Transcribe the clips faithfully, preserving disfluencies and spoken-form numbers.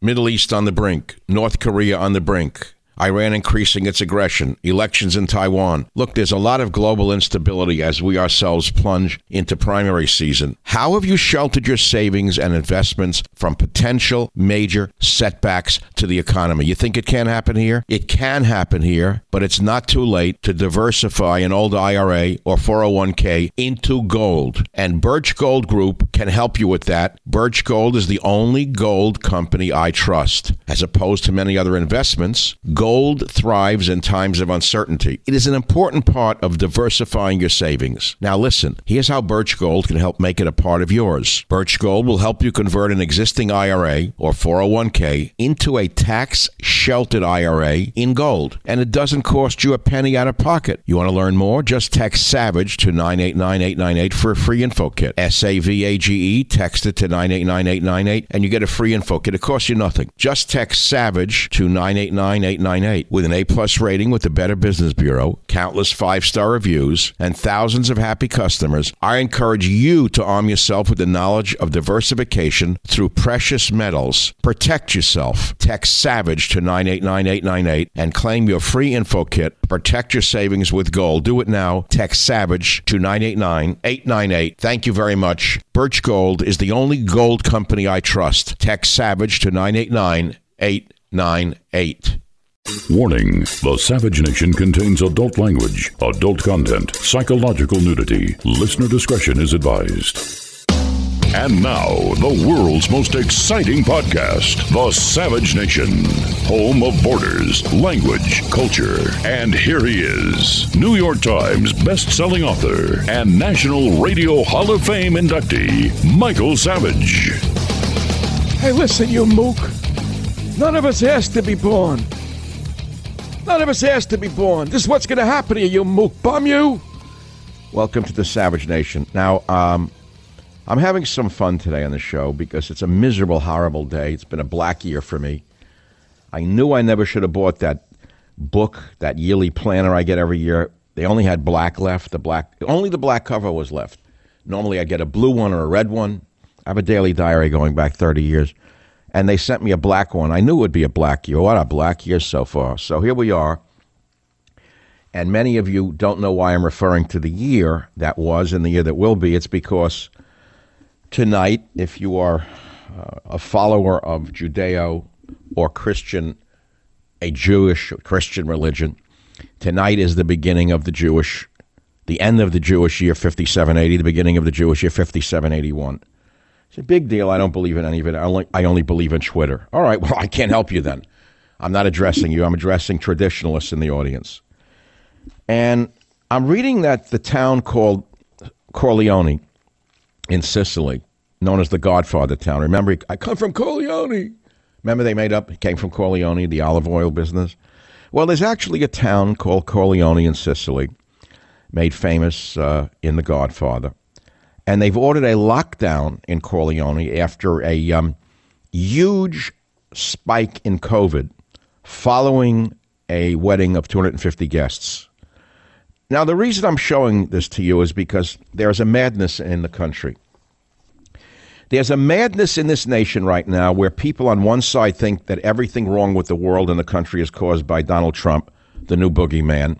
Middle East on the brink. North Korea on the brink. Iran increasing its aggression, elections in Taiwan. Look, there's a lot of global instability as we ourselves plunge into primary season. How have you sheltered your savings and investments from potential major setbacks to the economy? You think it can't happen here? It can happen here, but it's not too late to diversify an old I R A or four oh one k into gold. And Birch Gold Group can help you with that. Birch Gold is the only gold company I trust. As opposed to many other investments, gold Gold thrives in times of uncertainty. It is an important part of diversifying your savings. Now listen, here's how Birch Gold can help make it a part of yours. Birch Gold will help you convert an existing I R A or four oh one k into a tax-sheltered I R A in gold. And it doesn't cost you a penny out of pocket. You want to learn more? Just text SAVAGE to nine eight nine eight nine eight for a free info kit. S A V A G E, text it to nine eight nine eight nine eight and you get a free info kit. It costs you nothing. Just text SAVAGE to nine eight nine eight nine eight. With an A-plus rating with the Better Business Bureau, countless five-star reviews, and thousands of happy customers, I encourage you to arm yourself with the knowledge of diversification through precious metals. Protect yourself. Text SAVAGE to nine eight nine eight nine eight and claim your free info kit. Protect your savings with gold. Do it now. Text SAVAGE to nine eight nine eight nine eight. Thank you very much. Birch Gold is the only gold company I trust. Text SAVAGE to nine eight nine eight nine eight. Warning, the Savage Nation contains adult language, adult content, psychological nudity. Listener discretion is advised. And now, the world's most exciting podcast, The Savage Nation, home of borders, language, culture. And here he is, New York Times best-selling author and National Radio Hall of Fame inductee, Michael Savage. Hey, listen, you mook. None of us asked to be born. None of us asked to be born. This is what's going to happen to you, you mook bum, you. Welcome to the Savage Nation. Now, um, I'm having some fun today on the show because it's a miserable, horrible day. It's been a black year for me. I knew I never should have bought that book, that yearly planner I get every year. They only had black left. The black, only the black cover was left. Normally I get a blue one or a red one. I have a daily diary going back thirty years. And they sent me a black one. I knew it would be a black year. What a black year so far. So here we are. And many of you don't know why I'm referring to the year that was and the year that will be. It's because tonight, if you are uh, a follower of Judeo or Christian, a Jewish Christian religion, tonight is the beginning of the Jewish, the end of the Jewish year fifty-seven eighty, the beginning of the Jewish year fifty-seven eighty-one. It's a big deal. I don't believe in any of it. I only, I only believe in Twitter. All right, well, I can't help you then. I'm not addressing you. I'm addressing traditionalists in the audience. And I'm reading that the town called Corleone in Sicily, known as the Godfather town. Remember, I come from Corleone. Remember they made up, it came from Corleone, the olive oil business? Well, there's actually a town called Corleone in Sicily, made famous uh, in The Godfather. And they've ordered a lockdown in Corleone after a um, huge spike in COVID following a wedding of two hundred fifty guests. Now, the reason I'm showing this to you is because there's a madness in the country. There's a madness in this nation right now where people on one side think that everything wrong with the world and the country is caused by Donald Trump, the new boogeyman.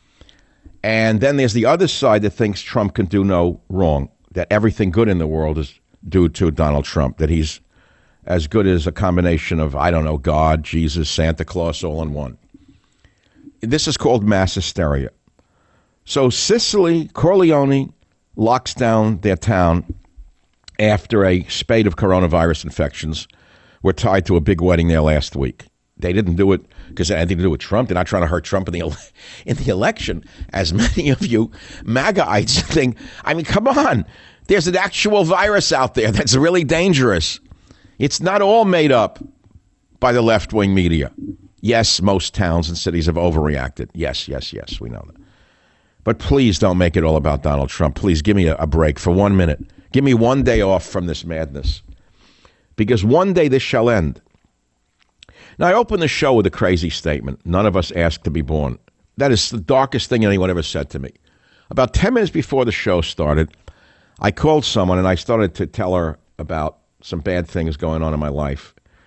And then there's the other side that thinks Trump can do no wrong, that everything good in the world is due to Donald Trump, that he's as good as a combination of, I don't know, God, Jesus, Santa Claus, all in one. This is called mass hysteria. So Sicily, Corleone, locks down their town after a spate of coronavirus infections were tied to a big wedding there last week. They didn't do it because it had anything to do with Trump. They're not trying to hurt Trump in the ele- in the election, as many of you MAGAites think. I mean, come on. There's an actual virus out there that's really dangerous. It's not all made up by the left-wing media. Yes, most towns and cities have overreacted. Yes, yes, yes, we know that. But please don't make it all about Donald Trump. Please give me a, a break for one minute. Give me one day off from this madness. Because one day this shall end. Now, I opened the show with a crazy statement. None of us asked to be born. That is the darkest thing anyone ever said to me. About ten minutes before the show started, I called someone and I started to tell her about some bad things going on in my life.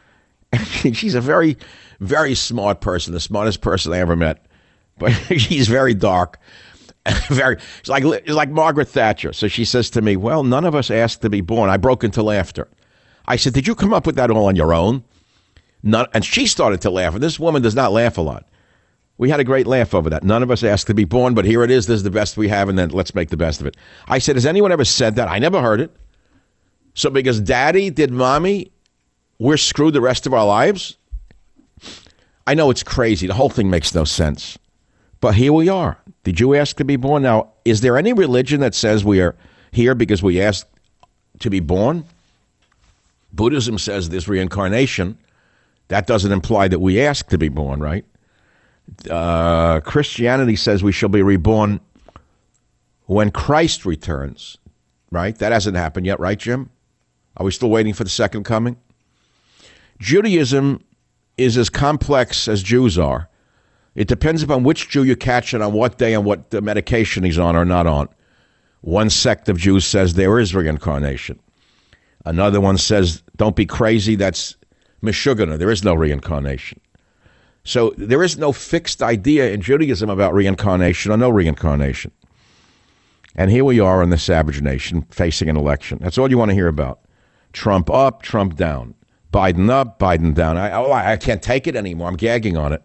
She's a very, very smart person, the smartest person I ever met. But she's very dark. Very, it's like it's like Margaret Thatcher. So she says to me, well, none of us asked to be born. I broke into laughter. I said, did you come up with that all on your own? None, and she started to laugh. And this woman does not laugh a lot. We had a great laugh over that. None of us asked to be born, but here it is. This is the best we have, and then let's make the best of it. I said, has anyone ever said that? I never heard it. So because daddy did mommy, we're screwed the rest of our lives? I know it's crazy. The whole thing makes no sense. But here we are. Did you ask to be born? Now, is there any religion that says we are here because we asked to be born? Buddhism says there's reincarnation. That doesn't imply that we ask to be born, right? Uh, Christianity says we shall be reborn when Christ returns, right? That hasn't happened yet, right, Jim? Are we still waiting for the second coming? Judaism is as complex as Jews are. It depends upon which Jew you catch and on what day and what the medication he's on or not on. One sect of Jews says there is reincarnation. Another one says, don't be crazy, that's Meshuggah, there is no reincarnation. So there is no fixed idea in Judaism about reincarnation or no reincarnation. And here we are in the savage nation facing an election. That's all you want to hear about. Trump up, Trump down. Biden up, Biden down. I, oh, I can't take it anymore. I'm gagging on it.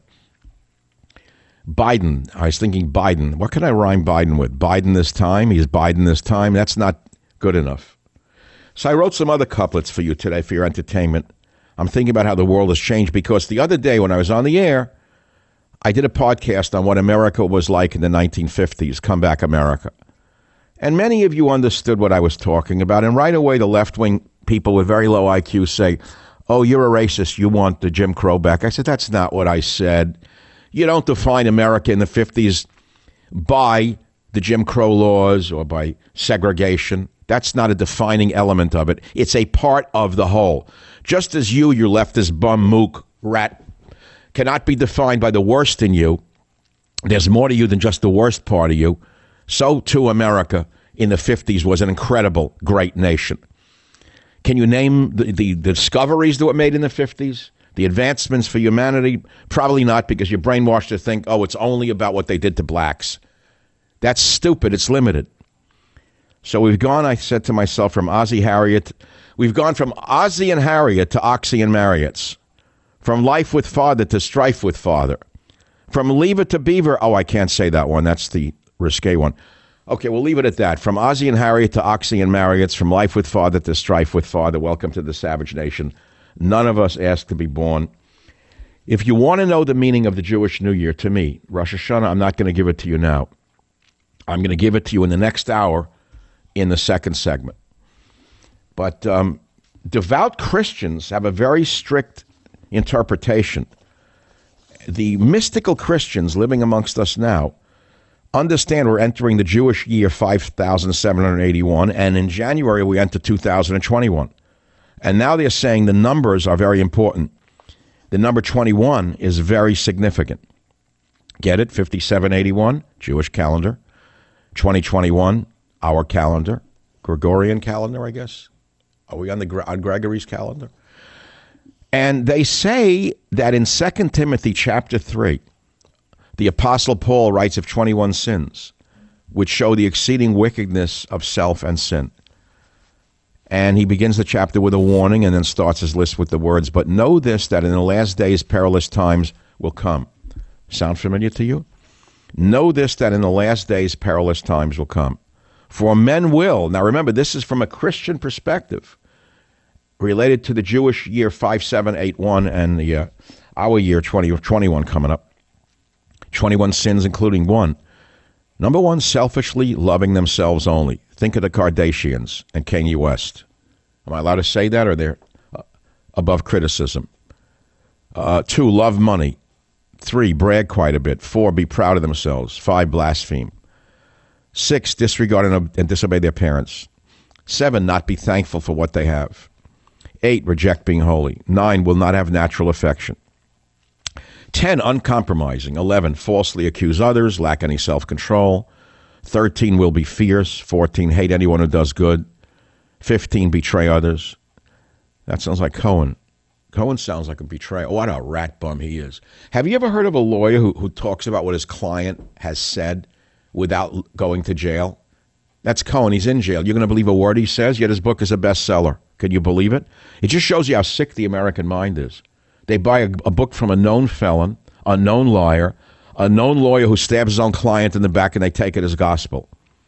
Biden. I was thinking Biden. What can I rhyme Biden with? Biden this time. He's Biden this time. That's not good enough. So I wrote some other couplets for you today for your entertainment. I'm thinking about how the world has changed because the other day when I was on the air, I did a podcast on what America was like in the nineteen fifties, Comeback America. And many of you understood what I was talking about. And right away, the left-wing people with very low I Q say, oh, you're a racist. You want the Jim Crow back. I said, that's not what I said. You don't define America in the fifties by the Jim Crow laws or by segregation. That's not a defining element of it. It's a part of the whole. Just as you, your leftist bum, mook, rat, cannot be defined by the worst in you, there's more to you than just the worst part of you. So, too, America in the fifties was an incredible, great nation. Can you name the, the, the discoveries that were made in the fifties? The advancements for humanity? Probably not, because you're brainwashed to think, oh, it's only about what they did to blacks. That's stupid. It's limited. So we've gone, I said to myself, from Ozzie Harriet, we've gone from Ozzie and Harriet to Oxy and Marriott's, from life with father to strife with father, from lever to beaver. Oh, I can't say that one. That's the risque one. Okay, we'll leave it at that. From Ozzie and Harriet to Oxy and Marriott's, from life with father to strife with father. Welcome to the savage nation. None of us asked to be born. If you want to know the meaning of the Jewish New Year, to me, Rosh Hashanah, I'm not going to give it to you now. I'm going to give it to you in the next hour in the second segment. But um, devout Christians have a very strict interpretation. The mystical Christians living amongst us now understand we're entering the Jewish year five thousand seven hundred eighty-one, and in January we enter two thousand twenty-one. And now they're saying the numbers are very important. The number twenty-one is very significant. Get it? fifty-seven eighty-one, Jewish calendar. twenty twenty-one, our calendar. Gregorian calendar, I guess. Are we on the on Gregory's calendar? And they say that in Second Timothy chapter three, the Apostle Paul writes of twenty-one sins, which show the exceeding wickedness of self and sin. And he begins the chapter with a warning and then starts his list with the words, but know this, that in the last days perilous times will come. Sound familiar to you? Know this, that in the last days perilous times will come. For men will, now remember, this is from a Christian perspective, related to the Jewish year five seven eight one and the uh, our year twenty twenty-one coming up. twenty-one sins, including one. Number one, selfishly loving themselves only. Think of the Kardashians and Kanye West. Am I allowed to say that, or they're uh, above criticism? Uh, two, love money. Three, brag quite a bit. Four, be proud of themselves. Five, blaspheme. Six, disregard and, and disobey their parents. Seven, not be thankful for what they have. Eight, reject being holy. Nine, will not have natural affection. Ten, uncompromising. Eleven, falsely accuse others, lack any self-control. Thirteen, will be fierce. Fourteen, hate anyone who does good. Fifteen, betray others. That sounds like Cohen. Cohen sounds like a betrayer. What a rat bum he is. Have you ever heard of a lawyer who, who talks about what his client has said without going to jail? That's Cohen. He's in jail. You're going to believe a word he says, yet his book is a bestseller. Can you believe it? It just shows you how sick the American mind is. They buy a, a book from a known felon, a known liar, a known lawyer who stabs his own client in the back, and they take it as gospel.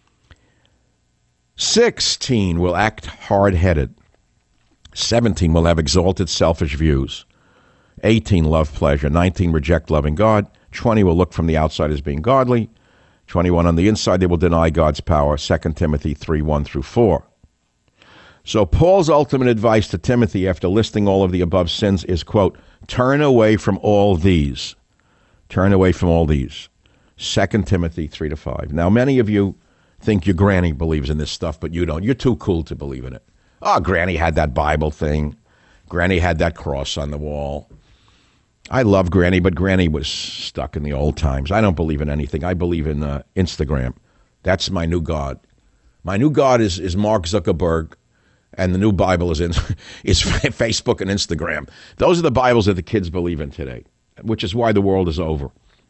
sixteen will act hard-headed. seventeen will have exalted selfish views. eighteen love pleasure. nineteen reject loving God. twenty will look from the outside as being godly. twenty-one on the inside they will deny God's power. Second Timothy three, one through four. So Paul's ultimate advice to Timothy after listing all of the above sins is, quote, turn away from all these. Turn away from all these. Second Timothy three to five. Now, many of you think your granny believes in this stuff, but you don't. You're too cool to believe in it. Oh, Granny had that Bible thing. Granny had that cross on the wall. I love Granny, but Granny was stuck in the old times. I don't believe in anything. I believe in uh, Instagram. That's my new God. My new God is, is Mark Zuckerberg, and the new Bible is in is Facebook and Instagram. Those are the Bibles that the kids believe in today, which is why the world is over.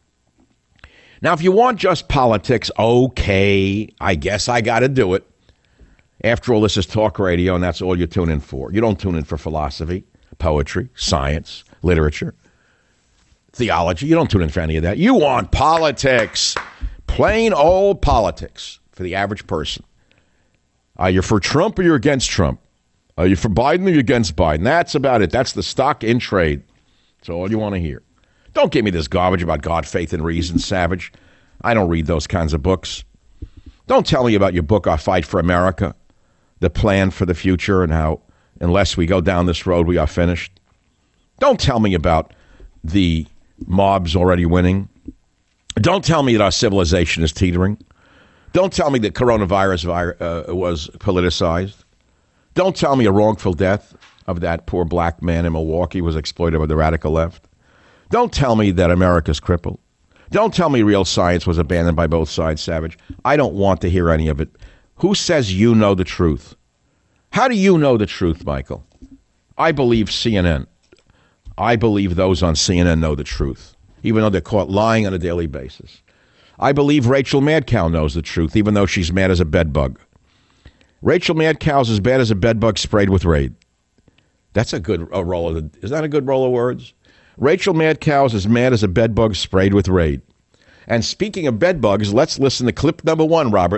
Now, if you want just politics, okay, I guess I got to do it. After all, this is talk radio, and that's all you tune in for. You don't tune in for philosophy, poetry, science, literature, theology. You don't tune in for any of that. You want politics, plain old politics for the average person. Are you for Trump or you're against Trump? Are you for Biden or you're against Biden? That's about it. That's the stock in trade. That's all you want to hear. Don't give me this garbage about God, faith, and reason, Savage. I don't read those kinds of books. Don't tell me about your book, I Fight for America, the plan for the future, and how unless we go down this road, we are finished. Don't tell me about the mobs already winning. Don't tell me that our civilization is teetering. Don't tell me that coronavirus uh, was politicized. Don't tell me a wrongful death of that poor black man in Milwaukee was exploited by the radical left. Don't tell me that America's crippled. Don't tell me real science was abandoned by both sides, Savage. I don't want to hear any of it. Who says you know the truth? How do you know the truth, Michael? I believe C N N. I believe those on C N N know the truth, even though they're caught lying on a daily basis. I believe Rachel Madcow knows the truth, even though she's mad as a bedbug. Rachel Madcow's as bad as a bedbug sprayed with Raid. That's a good a roll of, is that a good roll of words? Rachel Madcow's as mad as a bedbug sprayed with Raid. And speaking of bedbugs, let's listen to clip number one, Robert.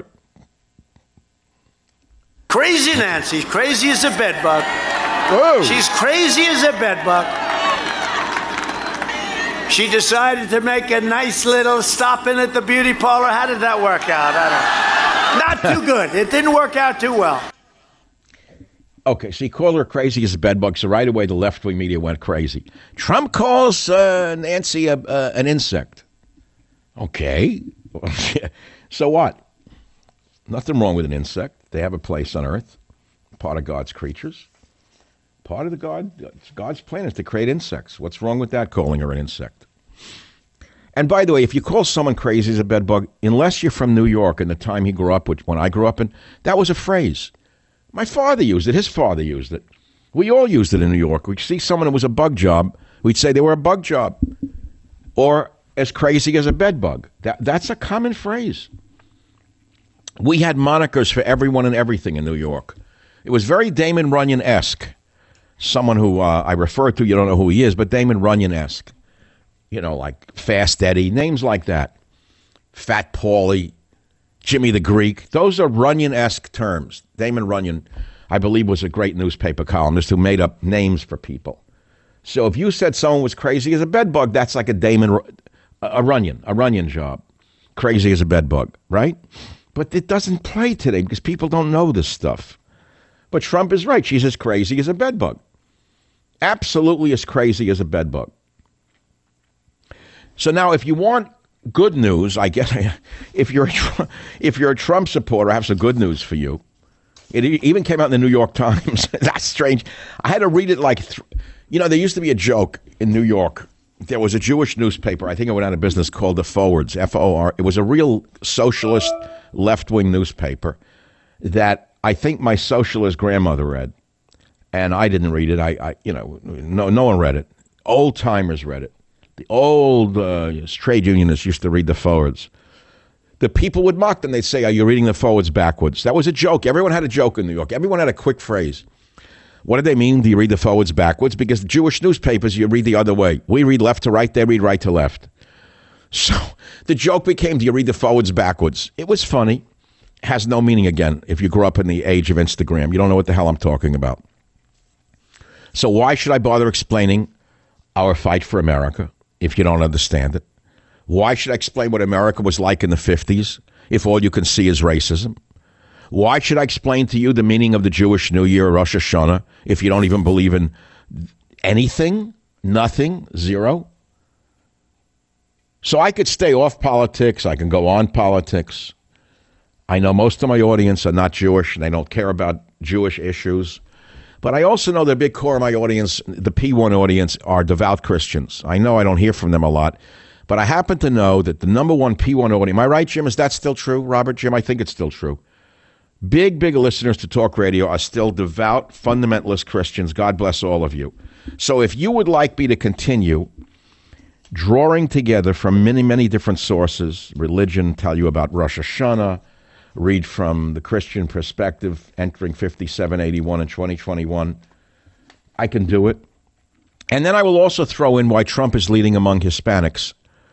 Crazy Nancy's crazy as a bedbug. Oh. She's crazy as a bedbug. She decided to make a nice little stop in at the beauty parlor. How did that work out? I don't, not too good. It didn't work out too well. Okay, so he called her crazy as a bedbug, so right away the left-wing media went crazy. Trump calls uh, Nancy a, uh, an insect. Okay. So what? Nothing wrong with an insect. They have a place on Earth, part of God's creatures. Part of the God, God's plan is to create insects. What's wrong with that, calling her an insect? And by the way, if you call someone crazy as a bedbug, unless you're from New York in the time he grew up, which when I grew up in, that was a phrase. My father used it. His father used it. We all used it in New York. We'd see someone who was a bug job. We'd say they were a bug job. Or as crazy as a bedbug. That, that's a common phrase. We had monikers for everyone and everything in New York. It was very Damon Runyon-esque. Someone who uh, I refer to, you don't know who he is, but Damon Runyon-esque. You know, like Fast Eddie, names like that. Fat Paulie, Jimmy the Greek. Those are Runyon-esque terms. Damon Runyon, I believe, was a great newspaper columnist who made up names for people. So if you said someone was crazy as a bedbug, that's like a Damon, a Runyon, a Runyon job. Crazy as a bedbug, right? But it doesn't play today because people don't know this stuff. But Trump is right. She's as crazy as a bedbug. Absolutely as crazy as a bedbug. So now if you want good news, I guess if you're a, if you're a Trump supporter, I have some good news for you. It even came out in the New York Times. That's strange. I had to read it like, th- you know, there used to be a joke in New York. There was a Jewish newspaper. I think it went out of business called The Forwards, F O R. It was a real socialist left-wing newspaper that I think my socialist grandmother read. and I didn't read it. I, I you know, no, no one read it. Old timers read it. The old uh, trade unionists used to read the forwards. The people would mock them. They'd say, "Are you reading the forwards backwards?" That was a joke. Everyone had a joke in New York. Everyone had a quick phrase. What did they mean? Do you read the forwards backwards? Because the Jewish newspapers, you read the other way. We read left to right. They read right to left. So the joke became, do you read the forwards backwards? It was funny. Has no meaning again if you grew up in the age of Instagram. You don't know what the hell I'm talking about. So why should I bother explaining our fight for America if you don't understand it? Why should I explain what America was like in the fifties if all you can see is racism? Why should I explain to you the meaning of the Jewish New Year, Rosh Hashanah, if you don't even believe in anything, nothing, zero? So I could stay off politics. I can go on politics. I know most of my audience are not Jewish and they don't care about Jewish issues. But I also know the big core of my audience, the P one audience, are devout Christians. I know I don't hear from them a lot. But I happen to know that the number one P one audience, am I right, Jim? Is that still true, Robert? Jim, I think it's still true. Big, big listeners to talk radio are still devout, fundamentalist Christians. God bless all of you. So if you would like me to continue drawing together from many, many different sources, religion, tell you about Rosh Hashanah, read from the Christian perspective, entering fifty-seven eighty-one in twenty twenty-one, I can do it. And then I will also throw in why Trump is leading among Hispanics.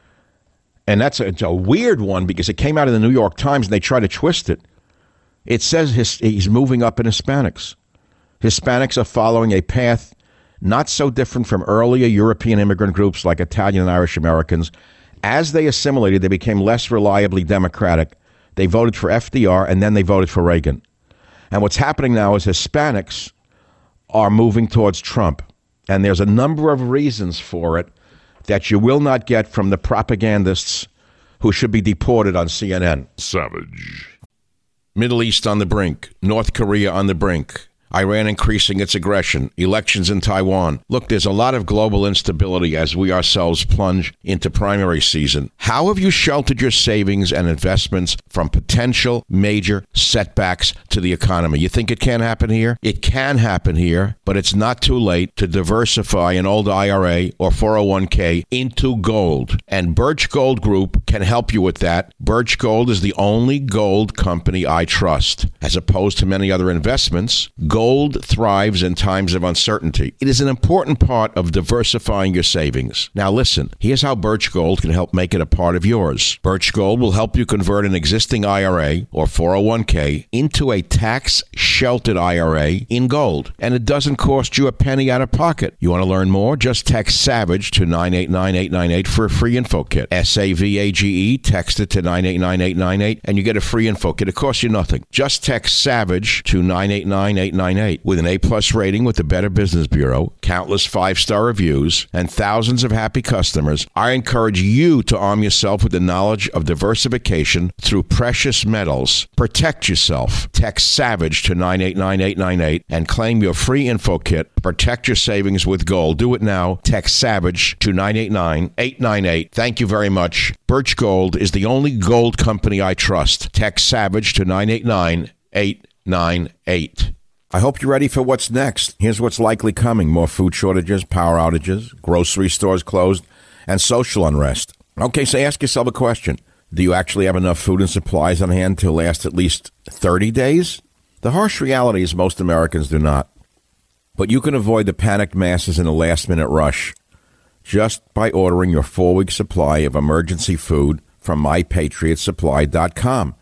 And that's a, it's a weird one because it came out in the New York Times and they try to twist it. It says his, he's moving up in Hispanics. Hispanics are following a path not so different from earlier European immigrant groups like Italian and Irish Americans. As they assimilated, they became less reliably Democratic. They voted for F D R and then they voted for Reagan. And what's happening now is Hispanics are moving towards Trump. And there's a number of reasons for it that you will not get from the propagandists who should be deported on C N N. Savage. Middle East on the brink. North Korea on the brink. Iran increasing its aggression, elections in Taiwan. Look, there's a lot of global instability as we ourselves plunge into primary season. How have you sheltered your savings and investments from potential major setbacks to the economy? You think it can happen here? It can happen here, but it's not too late to diversify an old I R A or four oh one k into gold. And Birch Gold Group can help you with that. Birch Gold is the only gold company I trust. As opposed to many other investments, gold Gold thrives in times of uncertainty. It is an important part of diversifying your savings. Now listen, here's how Birch Gold can help make it a part of yours. Birch Gold will help you convert an existing I R A or four oh one k into a tax-sheltered I R A in gold. And it doesn't cost you a penny out of pocket. You want to learn more? Just text SAVAGE to nine eight nine eight nine eight for a free info kit. S A V A G E, text it to nine eight nine eight nine eight and you get a free info kit. It costs you nothing. Just text SAVAGE to nine eight nine eight nine eight. With an A-plus rating with the Better Business Bureau, countless five-star reviews, and thousands of happy customers, I encourage you to arm yourself with the knowledge of diversification through precious metals. Protect yourself. Text SAVAGE to nine eight nine eight nine eight and claim your free info kit. Protect your savings with gold. Do it now. Text SAVAGE to nine eight nine eight nine eight. Thank you very much. Birch Gold is the only gold company I trust. Text SAVAGE to nine eight nine eight nine eight. I hope you're ready for what's next. Here's what's likely coming. More food shortages, power outages, grocery stores closed, and social unrest. Okay, so ask yourself a question. Do you actually have enough food and supplies on hand to last at least thirty days? The harsh reality is most Americans do not. But you can avoid the panicked masses in a last-minute rush just by ordering your four-week supply of emergency food from my patriot supply dot com.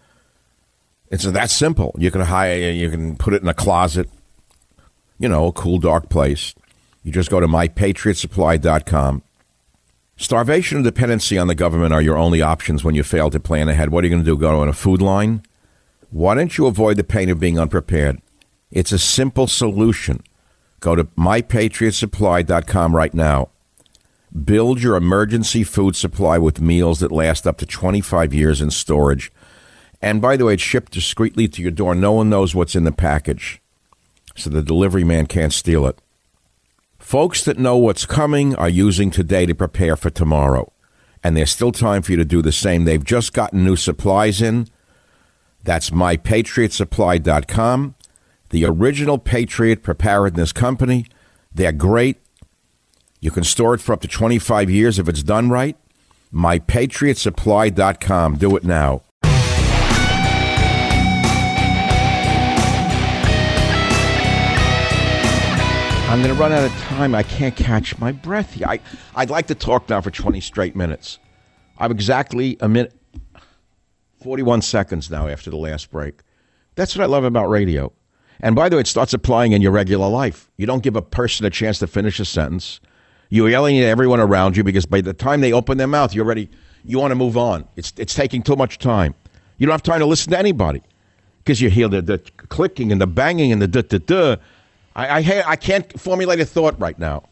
It's that simple. You can hire, you can put it in a closet, you know, a cool, dark place. You just go to my patriot supply dot com. Starvation and dependency on the government are your only options when you fail to plan ahead. What are you going to do, go on a food line? Why don't you avoid the pain of being unprepared? It's a simple solution. Go to my patriot supply dot com right now. Build your emergency food supply with meals that last up to twenty-five years in storage. And by the way, it's shipped discreetly to your door. No one knows what's in the package, so the delivery man can't steal it. Folks that know what's coming are using today to prepare for tomorrow. And there's still time for you to do the same. They've just gotten new supplies in. That's my patriot supply dot com. The original Patriot Preparedness Company. They're great. You can store it for up to twenty-five years if it's done right. my patriot supply dot com. Do it now. I'm going to run out of time. I can't catch my breath here. I, I'd like to talk now for twenty straight minutes. I'm exactly a minute, forty-one seconds now after the last break. That's what I love about radio. And by the way, it starts applying in your regular life. You don't give a person a chance to finish a sentence. You're yelling at everyone around you because by the time they open their mouth, you're ready. You want to move on. It's it's taking too much time. You don't have time to listen to anybody because you hear the, the clicking and the banging and the duh-duh-duh. I, I I can't formulate a thought right now.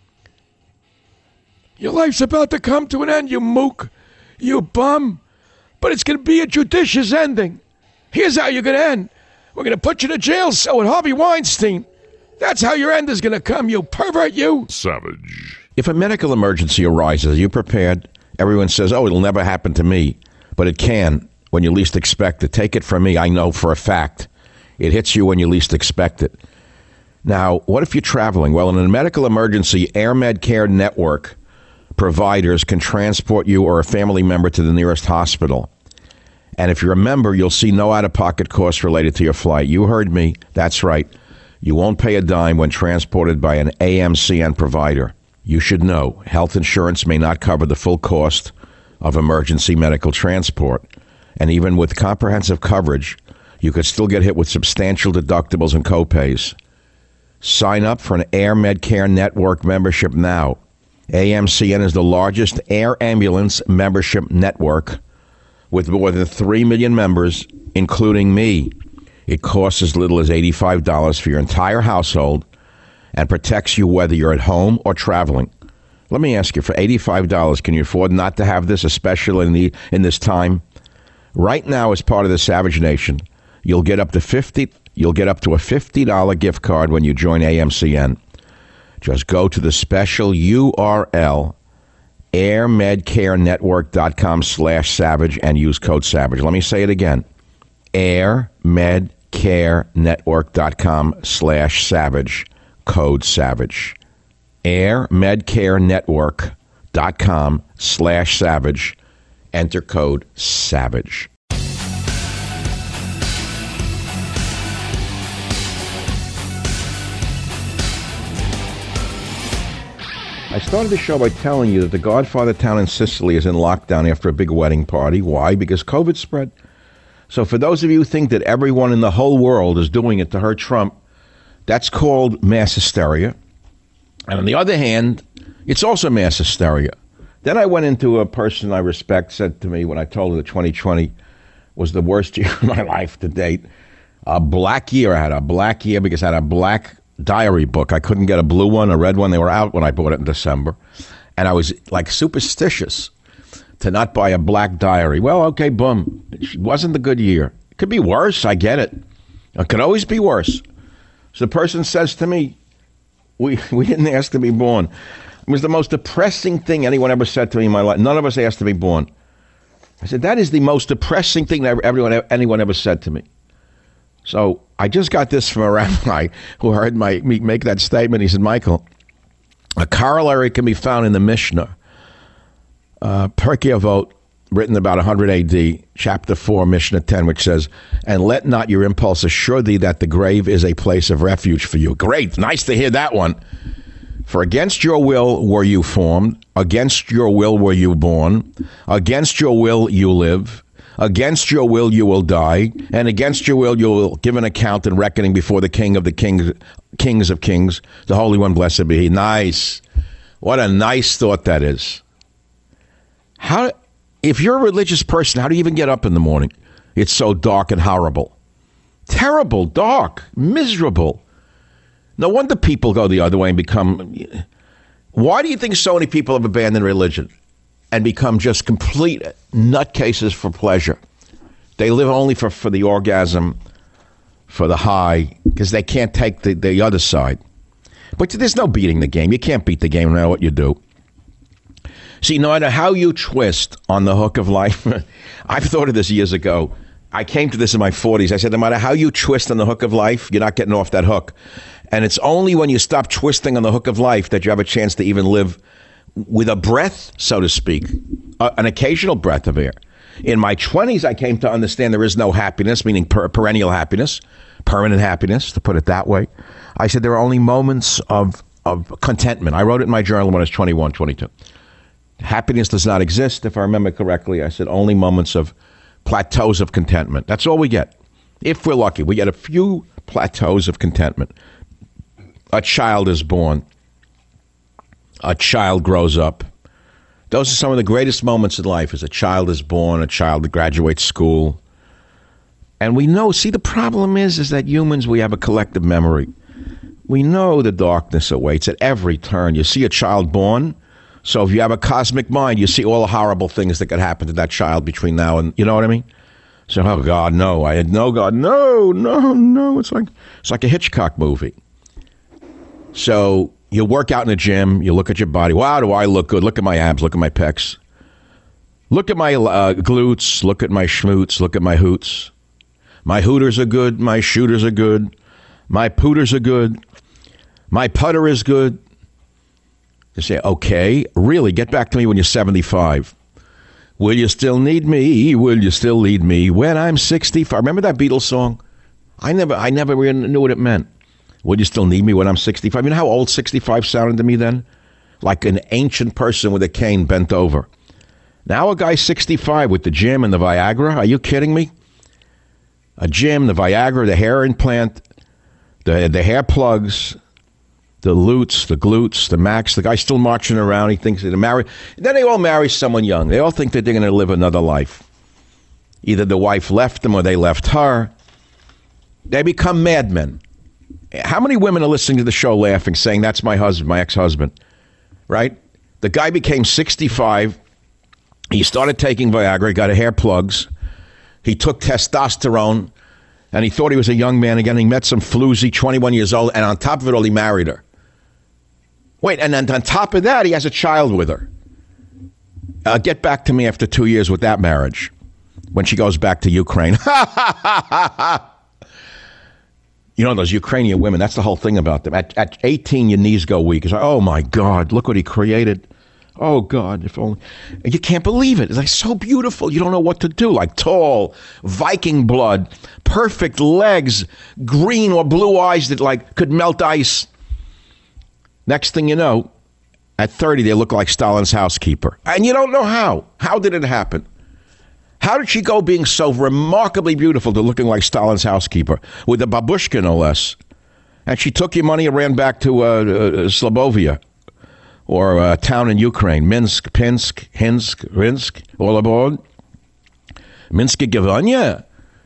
Your life's about to come to an end, you mook. You bum. But it's going to be a judicious ending. Here's how you're going to end. We're going to put you in a jail cell with Harvey Weinstein. That's how your end is going to come, you pervert, you. Savage. If a medical emergency arises, are you prepared? Everyone says, oh, it'll never happen to me. But it can when you least expect it. Take it from me. I know for a fact. It hits you when you least expect it. Now, what if you're traveling? Well, in a medical emergency, AirMed Care Network providers can transport you or a family member to the nearest hospital. And if you're a member, you'll see no out-of-pocket costs related to your flight. You heard me. That's right. You won't pay a dime when transported by an A M C N provider. You should know, health insurance may not cover the full cost of emergency medical transport. And even with comprehensive coverage, you could still get hit with substantial deductibles and copays. Sign up for an AirMed Care Network membership now. A M C N is the largest air ambulance membership network with more than three million members, including me. It costs as little as eighty-five dollars for your entire household and protects you whether you're at home or traveling. Let me ask you, for eighty-five dollars, can you afford not to have this, especially in the in this time? Right now, as part of the Savage Nation, you'll get up to fifty. You'll get up to a fifty dollars gift card when you join A M C N. Just go to the special U R L, airmedcarenetwork.com slash savage, and use code savage. Let me say it again. airmedcarenetwork.com slash savage, code savage. airmedcarenetwork.com slash savage, enter code savage. I started the show by telling you that the Godfather town in Sicily is in lockdown after a big wedding party. Why? Because COVID spread. So for those of you who think that everyone in the whole world is doing it to hurt Trump, that's called mass hysteria. And on the other hand, it's also mass hysteria. Then I went into a person I respect said to me when I told her that twenty twenty was the worst year of my life to date. A black year. I had a black year because I had a black diary book. I couldn't get a blue one, a red one. They were out when I bought it in December. And I was like superstitious to not buy a black diary. Well, okay, boom. It wasn't the good year. It could be worse. I get it. It could always be worse. So the person says to me, we, we didn't ask to be born. It was the most depressing thing anyone ever said to me in my life. None of us asked to be born. I said, that is the most depressing thing that everyone, anyone ever said to me. So I just got this from a rabbi who heard my, me make that statement. He said, Michael, a corollary can be found in the Mishnah, uh, Pirkei Avot, written about one hundred A D, chapter four, Mishnah ten, which says, and let not your impulse assure thee that the grave is a place of refuge for you. Great. Nice to hear that one. For against your will were you formed, against your will were you born, against your will you live, against your will you will die, and against your will you will give an account and reckoning before the King of the kings, kings of kings, the Holy One, blessed be He. Nice. What a nice thought that is. How, if you're a religious person, how do you even get up in the morning? It's so dark and horrible. Terrible, dark, miserable. No wonder people go the other way and become... Why do you think so many people have abandoned religion and become just complete nutcases for pleasure? They live only for, for the orgasm, for the high, because they can't take the, the other side. But there's no beating the game. You can't beat the game no matter what you do. See, no matter how you twist on the hook of life, I've thought of this years ago. I came to this in my forties. I said, no matter how you twist on the hook of life, you're not getting off that hook. And it's only when you stop twisting on the hook of life that you have a chance to even live with a breath, so to speak, uh, an occasional breath of air. In my twenties, I came to understand there is no happiness, meaning per- perennial happiness, permanent happiness, to put it that way. I said there are only moments of, of contentment. I wrote it in my journal when I was twenty-one, twenty-two. Happiness does not exist, if I remember correctly. I said only moments of plateaus of contentment. That's all we get. If we're lucky, we get a few plateaus of contentment. A child is born. A child grows up. Those are some of the greatest moments in life, as a child is born, a child graduates school. And we know, see, the problem is, is that humans, we have a collective memory. We know the darkness awaits at every turn. You see a child born, so if you have a cosmic mind, you see all the horrible things that could happen to that child between now and, you know what I mean? So, oh, God, no. I had no, God, no, no, no. It's like, it's like a Hitchcock movie. So you work out in the gym, you look at your body. Wow, do I look good? Look at my abs, look at my pecs. Look at my uh, glutes, look at my schmoots, look at my hoots. My hooters are good, my shooters are good, my pooters are good, my putter is good. You say, okay, really, get back to me when you're seventy-five. Will you still need me? Will you still need me when I'm sixty-five? Remember that Beatles song? I never, I never really knew what it meant. Would you still need me when I'm sixty-five? You know how old sixty-five sounded to me then? Like an ancient person with a cane bent over. Now a guy sixty-five with the gym and the Viagra? Are you kidding me? A gym, the Viagra, the hair implant, the the hair plugs, the lutes, the glutes, the max. The guy's still marching around. He thinks they're married. Then they all marry someone young. They all think that they're going to live another life. Either the wife left them or they left her. They become madmen. How many women are listening to the show laughing, saying, that's my husband, my ex-husband, right? The guy became sixty-five. He started taking Viagra. He got a hair plugs. He took testosterone, and he thought he was a young man again. He met some floozy, twenty-one years old, and on top of it all, he married her. Wait, and then on top of that, he has a child with her. Uh, get back to me after two years with that marriage, when she goes back to Ukraine. You know, those Ukrainian women, that's the whole thing about them. At, at eighteen, your knees go weak. It's like, oh, my God, look what he created. Oh, God, if only. And you can't believe it. It's like so beautiful. You don't know what to do. Like tall, Viking blood, perfect legs, green or blue eyes that like could melt ice. Next thing you know, at thirty, they look like Stalin's housekeeper. And you don't know how. How did it happen? How did she go being so remarkably beautiful to looking like Stalin's housekeeper with a babushka, no less? And she took your money and ran back to uh, uh, Slobovia or a town in Ukraine, Minsk, Pinsk, Hinsk, Rinsk, all aboard. Minsk Gavonia.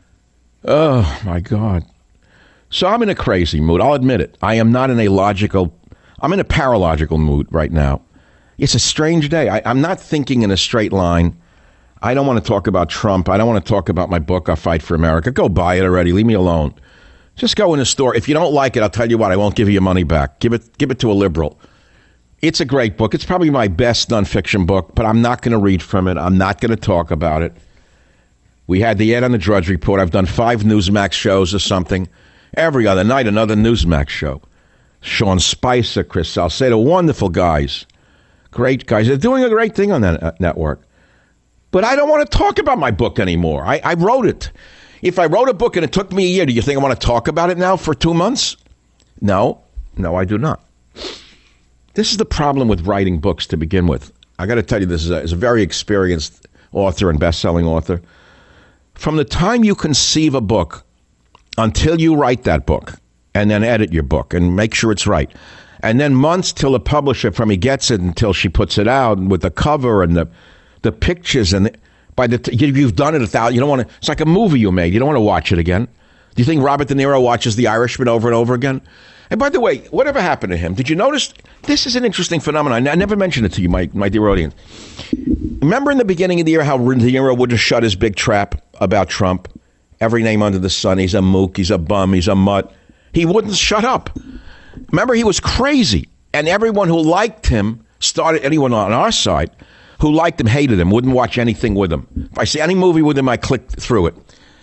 Oh, my God. So I'm in a crazy mood. I'll admit it. I am not in a logical, I'm in a paralogical mood right now. It's a strange day. I, I'm not thinking in a straight line. I don't want to talk about Trump. I don't want to talk about my book, I'll Fight for America. Go buy it already. Leave me alone. Just go in the store. If you don't like it, I'll tell you what, I won't give you your money back. Give it, give it to a liberal. It's a great book. It's probably my best nonfiction book, but I'm not going to read from it. I'm not going to talk about it. We had the ad on the Drudge Report. I've done five Newsmax shows or something. Every other night, another Newsmax show. Sean Spicer, Chris Salcedo, wonderful guys. Great guys. They're doing a great thing on that uh, network. But I don't want to talk about my book anymore. I, I wrote it. If I wrote a book and it took me a year, do you think I want to talk about it now for two months? No. No, I do not. This is the problem with writing books to begin with. I got to tell you, this is a, is a very experienced author and best-selling author. From the time you conceive a book until you write that book and then edit your book and make sure it's right, and then months till the publisher from he gets it until she puts it out with the cover and the the pictures, and the, by the t- you've done it a thousand. You don't want to. It's like a movie you made. You don't want to watch it again. Do you think Robert De Niro watches The Irishman over and over again? And by the way, whatever happened to him? Did you notice? This is an interesting phenomenon. I never mentioned it to you, my, my dear audience. Remember in the beginning of the year how De Niro would just shut his big trap about Trump? Every name under the sun. He's a mook. He's a bum. He's a mutt. He wouldn't shut up. Remember, he was crazy. And everyone who liked him started, anyone on our side who liked him hated him, wouldn't watch anything with him. If I see any movie with him, I clicked through it.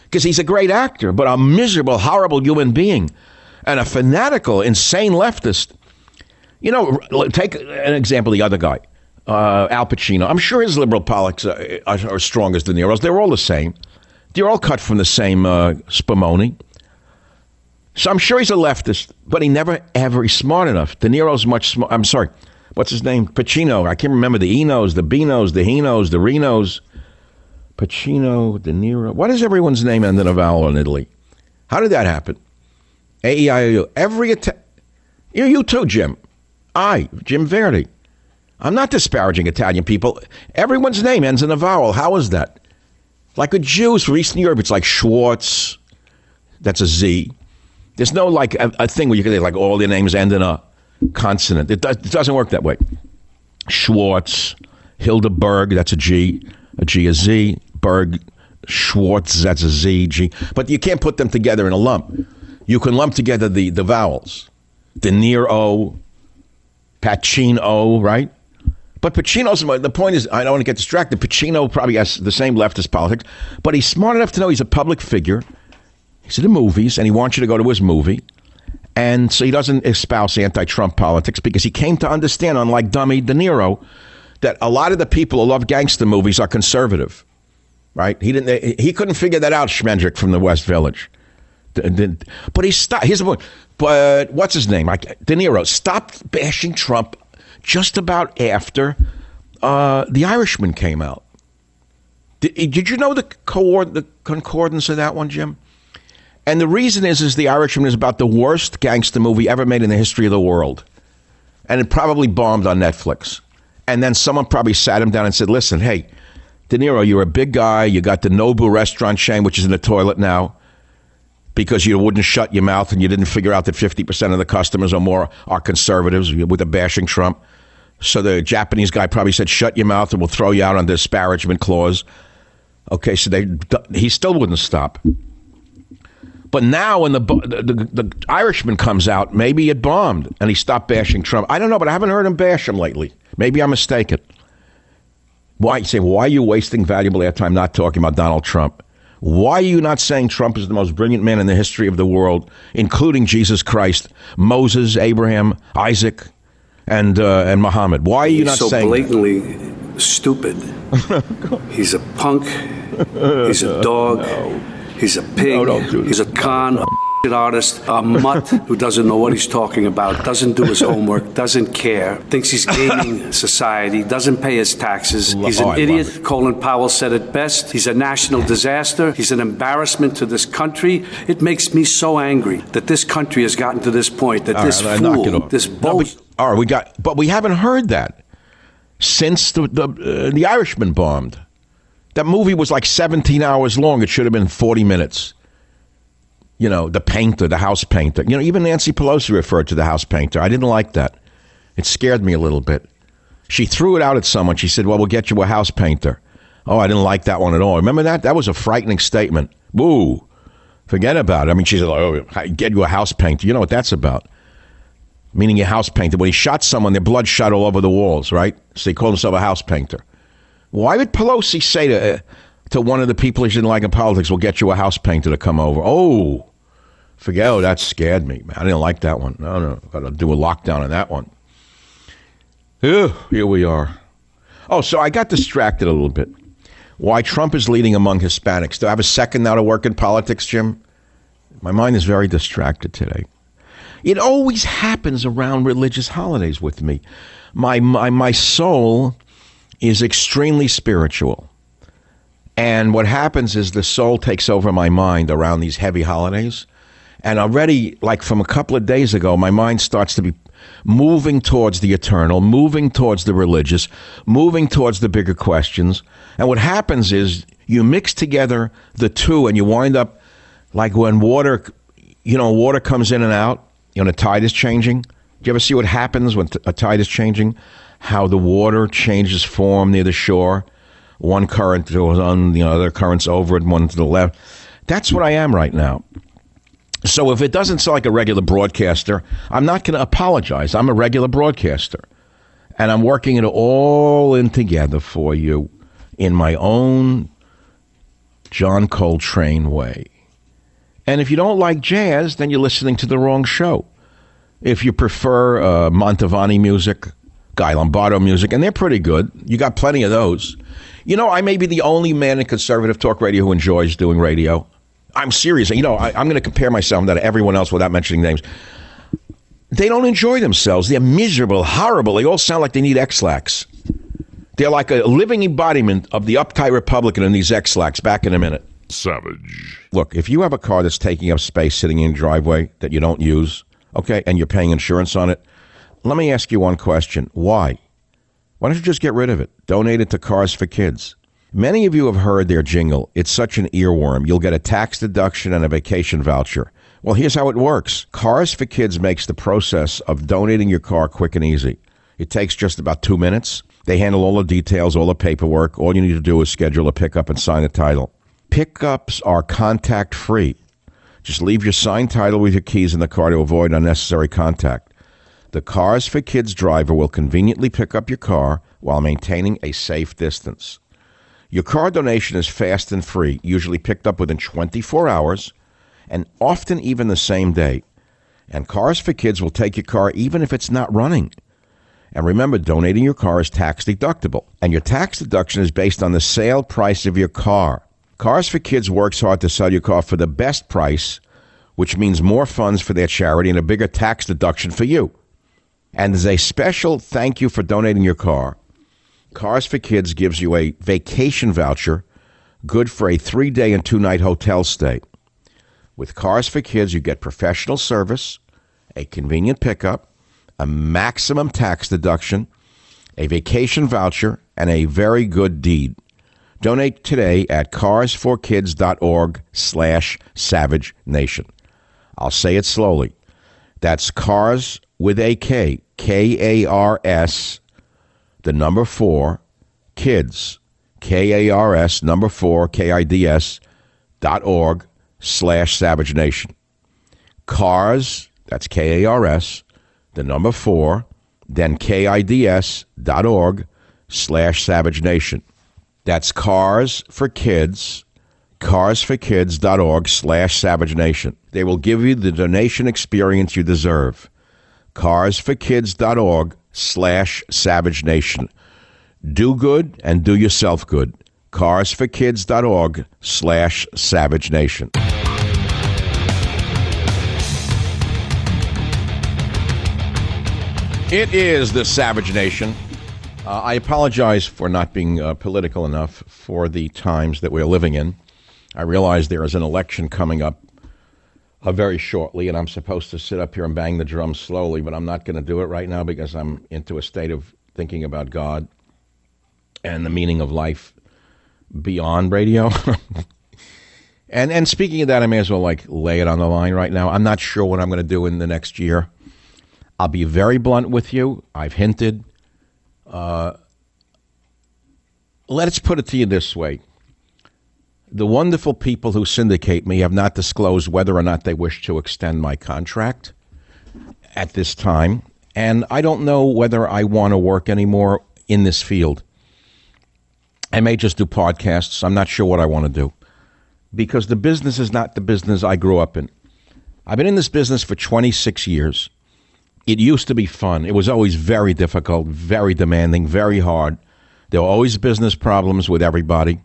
because he's a great actor, but a miserable, horrible human being and a fanatical, insane leftist. You know, take an example, the other guy, uh, Al Pacino. I'm sure his liberal politics are, are, are strong as De Niro's. They're all the same. They're all cut from the same uh, spumoni. So I'm sure he's a leftist, but he never, ever, he's smart enough. De Niro's much smart. I'm sorry. What's his name? Pacino. I can't remember the Enos, the Benos, the Hinos, the Renos. Pacino, De Niro. What is everyone's name end in a vowel in Italy? How did that happen? A E I O U. Every Ita- you, you too, Jim. I, Jim Verdi. I'm not disparaging Italian people. Everyone's name ends in a vowel. How is that? Like with Jews from Eastern Europe, it's like Schwartz. That's a Z. There's no like a, a thing where you can like all their names end in a consonant. It, do, it doesn't work that way. Schwartz, Hildeberg, that's a G. A G, a Z. Berg, Schwartz, that's a Z, G. But you can't put them together in a lump. You can lump together the, the vowels. De Niro, Pacino, right? But Pacino's, the point is, I don't want to get distracted. Pacino probably has the same leftist politics, but he's smart enough to know he's a public figure. He's in the movies, and he wants you to go to his movie. And so he doesn't espouse anti-Trump politics because he came to understand, unlike dummy De Niro, that a lot of the people who love gangster movies are conservative, right? He didn't. He couldn't figure that out, Schmendrick from the West Village. But he stopped. Here's the point. But what's his name? De Niro stopped bashing Trump just about after uh, The Irishman came out. Did, did you know the, coord, the concordance of that one, Jim? And the reason is, is The Irishman is about the worst gangster movie ever made in the history of the world. And it probably bombed on Netflix. And then someone probably sat him down and said, listen, hey, De Niro, you're a big guy. You got the Nobu restaurant chain, which is in the toilet now, because you wouldn't shut your mouth and you didn't figure out that fifty percent of the customers or more are conservatives with the bashing Trump. So the Japanese guy probably said, shut your mouth and we'll throw you out on the disparagement clause. Okay, so they he still wouldn't stop. But now when the, the, the, the Irishman comes out, maybe it bombed and he stopped bashing Trump. I don't know, but I haven't heard him bash him lately. Maybe I'm mistaken. Why, you say, why are you wasting valuable airtime not talking about Donald Trump? Why are you not saying Trump is the most brilliant man in the history of the world, including Jesus Christ, Moses, Abraham, Isaac, and uh, and Muhammad? Why are you not so saying blatantly that? Stupid? He's a punk. He's a dog. No. He's a pig. No, don't do He's a con. A artist, a mutt who doesn't know what he's talking about, doesn't do his homework, doesn't care, thinks he's gaming society, doesn't pay his taxes. He's an oh, idiot. Colin Powell said it best. He's a national disaster. He's an embarrassment to this country. It makes me so angry that this country has gotten to this point, that all this right, fool, this boat. No, all right, we got, but we haven't heard that since the the, uh, the Irishman bombed. That movie was like seventeen hours long. It should have been forty minutes. You know, the painter, the house painter. You know, even Nancy Pelosi referred to the house painter. I didn't like that. It scared me a little bit. She threw it out at someone. She said, well, we'll get you a house painter. Oh, I didn't like that one at all. Remember that? That was a frightening statement. Woo. Forget about it. I mean, she said, oh, get you a house painter. You know what that's about. Meaning a house painter. When he shot someone, their blood shot all over the walls, right? So he called himself a house painter. Why would Pelosi say to... Uh, to one of the people he didn't like in politics, we'll get you a house painter to come over. Oh, forget, oh, that scared me. Man, I didn't like that one. No, no, got to do a lockdown on that one. Ew, here we are. Oh, so I got distracted a little bit. Why Trump is leading among Hispanics. Do I have a second now to work in politics, Jim? My mind is very distracted today. It always happens around religious holidays with me. My my, my soul is extremely spiritual. And what happens is the soul takes over my mind around these heavy holidays. And already, like from a couple of days ago, my mind starts to be moving towards the eternal, moving towards the religious, moving towards the bigger questions. And what happens is you mix together the two and you wind up like when water, you know, water comes in and out, you know, the tide is changing. Do you ever see what happens when a tide is changing? How the water changes form near the shore. One current goes on, the other current's over it, one to the left. That's what I am right now. So if it doesn't sound like a regular broadcaster, I'm not going to apologize. I'm a regular broadcaster. And I'm working it all in together for you in my own John Coltrane Way. And if you don't like jazz, then you're listening to the wrong show. If you prefer uh, Mantovani music, Guy Lombardo music, and they're pretty good, you got plenty of those. You know, I may be the only man in conservative talk radio who enjoys doing radio. I'm serious. You know, I, I'm going to compare myself to everyone else without mentioning names. They don't enjoy themselves. They're miserable, horrible. They all sound like they need X-Lax. They're like a living embodiment of the uptight Republican in these X-Lax. Back in a minute. Savage. Look, if you have a car that's taking up space sitting in your driveway that you don't use, okay, and you're paying insurance on it, let me ask you one question. Why? Why don't you just get rid of it? Donate it to Cars for Kids. Many of you have heard their jingle. It's such an earworm. You'll get a tax deduction and a vacation voucher. Well, here's how it works. Cars for Kids makes the process of donating your car quick and easy. It takes just about two minutes. They handle all the details, all the paperwork. All you need to do is schedule a pickup and sign a title. Pickups are contact-free. Just leave your signed title with your keys in the car to avoid unnecessary contact. The Cars for Kids driver will conveniently pick up your car while maintaining a safe distance. Your car donation is fast and free, usually picked up within twenty-four hours, and often even the same day. And Cars for Kids will take your car even if it's not running. And remember, donating your car is tax deductible, and your tax deduction is based on the sale price of your car. Cars for Kids works hard to sell your car for the best price, which means more funds for their charity and a bigger tax deduction for you. And as a special thank you for donating your car, Cars for Kids gives you a vacation voucher good for a three-day and two-night hotel stay. With Cars for Kids, you get professional service, a convenient pickup, a maximum tax deduction, a vacation voucher, and a very good deed. Donate today at carsforkids.org slash Savage Nation. I'll say it slowly. That's Cars with a K, K A R S, the number four, kids, K A R S, number four, K I D S, dot org slash Savage Nation. Cars, that's K A R S, the number four, then K I D S dot org slash Savage Nation. That's Cars for Kids, carsforkids.org slash Savage Nation. They will give you the donation experience you deserve. carsforkids.org slash Savage Nation. Do good and do yourself good. carsforkids.org slash Savage Nation. It is the Savage Nation. Uh, I apologize for not being uh, political enough for the times that we're living in. I realize there is an election coming up uh, very shortly, and I'm supposed to sit up here and bang the drum slowly, but I'm not going to do it right now because I'm into a state of thinking about God and the meaning of life beyond radio. and and speaking of that, I may as well like lay it on the line right now. I'm not sure what I'm going to do in the next year. I'll be very blunt with you. I've hinted. Uh, let's put it to you this way. The wonderful people who syndicate me have not disclosed whether or not they wish to extend my contract at this time. And I don't know whether I want to work anymore in this field. I may just do podcasts. I'm not sure what I want to do. Because the business is not the business I grew up in. I've been in this business for twenty-six years. It used to be fun. It was always very difficult, very demanding, very hard. There were always business problems with everybody.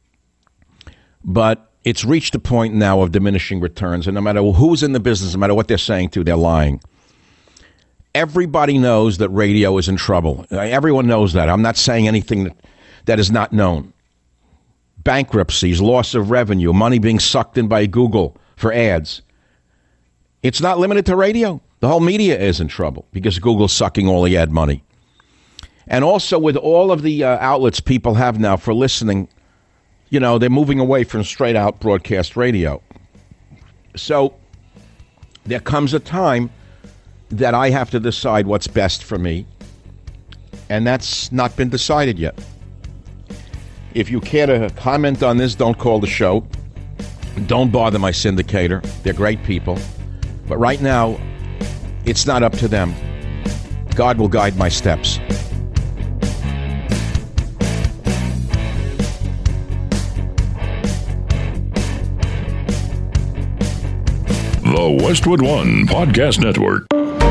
But it's reached a point now of diminishing returns. And no matter who's in the business, no matter what they're saying to, they're lying. Everybody knows that radio is in trouble. Everyone knows that. I'm not saying anything that, that is not known. Bankruptcies, loss of revenue, money being sucked in by Google for ads. It's not limited to radio. The whole media is in trouble because Google's sucking all the ad money. And also with all of the uh, outlets people have now for listening, you know, they're moving away from straight out broadcast radio. So there comes a time that I have to decide what's best for me. And that's not been decided yet. If you care to comment on this, don't call the show. Don't bother my syndicator. They're great people. But right now, it's not up to them. God will guide my steps. Westwood One Podcast Network.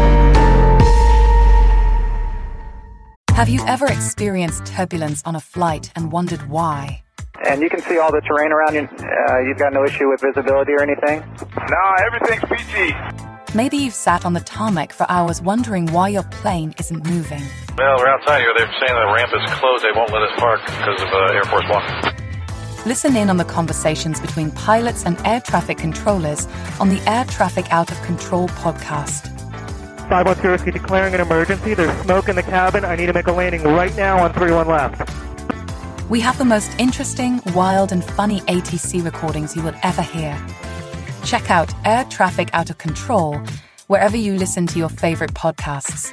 Have you ever experienced turbulence on a flight and wondered why? And you can see all the terrain around you. Uh, you've got no issue with visibility or anything? No, everything's peachy. Maybe you've sat on the tarmac for hours wondering why your plane isn't moving. Well, we're outside here. They're saying the ramp is closed. They won't let us park because of uh, Air Force One. Listen in on the conversations between pilots and air traffic controllers on the Air Traffic Out of Control podcast. five one two Whiskey declaring an emergency. There's smoke in the cabin. I need to make a landing right now on three one left. We have the most interesting, wild, and funny A T C recordings you will ever hear. Check out Air Traffic Out of Control wherever you listen to your favorite podcasts.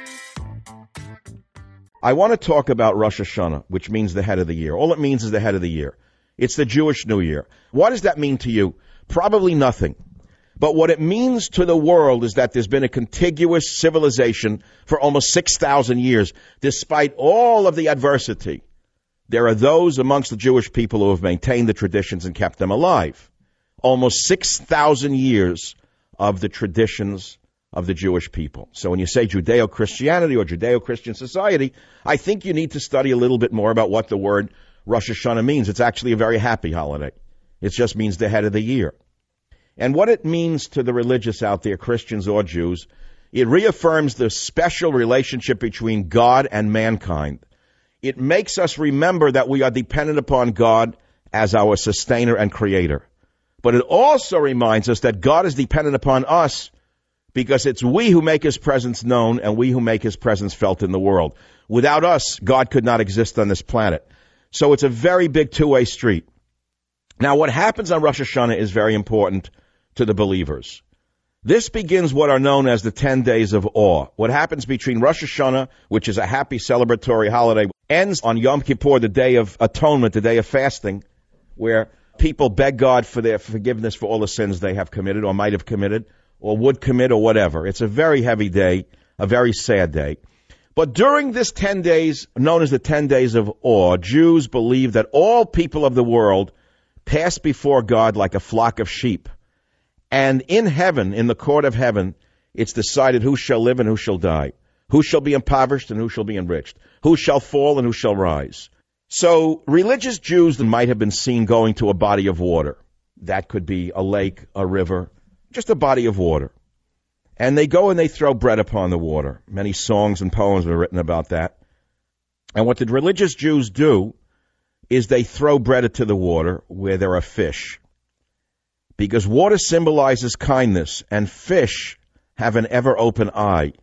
I want to talk about Rosh Hashanah, which means the head of the year. All it means is the head of the year. It's the Jewish New Year. What does that mean to you? Probably nothing. But what it means to the world is that there's been a contiguous civilization for almost six thousand years. Despite all of the adversity, there are those amongst the Jewish people who have maintained the traditions and kept them alive. Almost six thousand years of the traditions of the Jewish people. So when you say Judeo-Christianity or Judeo-Christian society, I think you need to study a little bit more about what the word Rosh Hashanah means. It's actually a very happy holiday. It just means the head of the year. And what it means to the religious out there, Christians or Jews, it reaffirms the special relationship between God and mankind. It makes us remember that we are dependent upon God as our sustainer and creator. But it also reminds us that God is dependent upon us because it's we who make his presence known and we who make his presence felt in the world. Without us, God could not exist on this planet. So it's a very big two-way street. Now, what happens on Rosh Hashanah is very important to the believers. This begins what are known as the ten days of awe. What happens between Rosh Hashanah, which is a happy celebratory holiday, ends on Yom Kippur, the day of atonement, the day of fasting, where people beg God for their forgiveness for all the sins they have committed or might have committed or would commit or whatever. It's a very heavy day, a very sad day. But during this ten days, known as the ten days of awe, Jews believe that all people of the world pass before God like a flock of sheep. And in heaven, in the court of heaven, it's decided who shall live and who shall die, who shall be impoverished and who shall be enriched, who shall fall and who shall rise. So religious Jews might have been seen going to a body of water. That could be a lake, a river, just a body of water. And they go and they throw bread upon the water. Many songs and poems were written about that. And what the religious Jews do is they throw bread into the water where there are fish. Because water symbolizes kindness, and fish have an ever-open eye,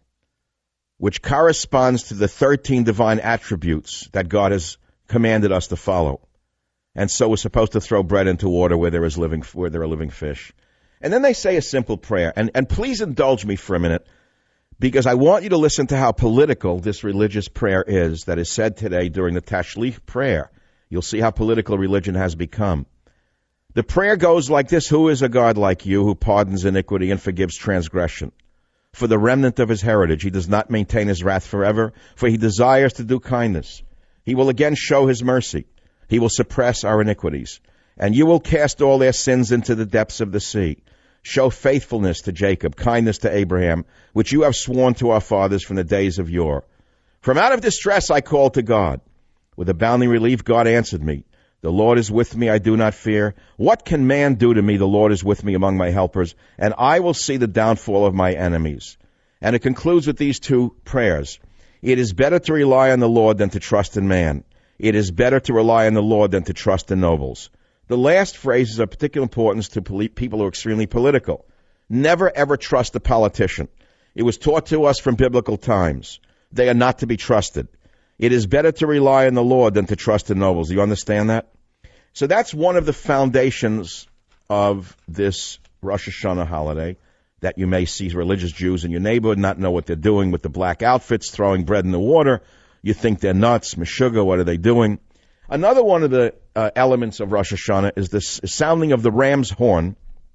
which corresponds to the thirteen divine attributes that God has commanded us to follow. And so we're supposed to throw bread into water where there is living, where there are living fish. And then they say a simple prayer. And, and please indulge me for a minute, because I want you to listen to how political this religious prayer is that is said today during the Tashlich prayer. You'll see how political religion has become. The prayer goes like this: who is a God like you, who pardons iniquity and forgives transgression? For the remnant of his heritage, he does not maintain his wrath forever, for he desires to do kindness. He will again show his mercy. He will suppress our iniquities. And you will cast all their sins into the depths of the sea. Show faithfulness to Jacob, kindness to Abraham, which you have sworn to our fathers from the days of yore. From out of distress I called to God. With abounding relief, God answered me. The Lord is with me, I do not fear. What can man do to me? The Lord is with me among my helpers, and I will see the downfall of my enemies. And it concludes with these two prayers. It is better to rely on the Lord than to trust in man. It is better to rely on the Lord than to trust in nobles. The last phrase is of particular importance to people who are extremely political. Never, ever trust a politician. It was taught to us from biblical times. They are not to be trusted. It is better to rely on the Lord than to trust in nobles. Do you understand that? So that's one of the foundations of this Rosh Hashanah holiday, that you may see religious Jews in your neighborhood not know what they're doing with the black outfits, throwing bread in the water. You think they're nuts. Meshuggah, what are they doing? Another one of the uh, elements of Rosh Hashanah is the sounding of the ram's horn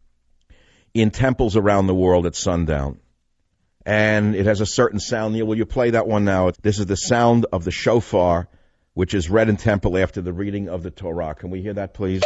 in temples around the world at sundown. And it has a certain sound. Neil, will you play that one now? This is the sound of the shofar, which is read in temple after the reading of the Torah. Can we hear that, please?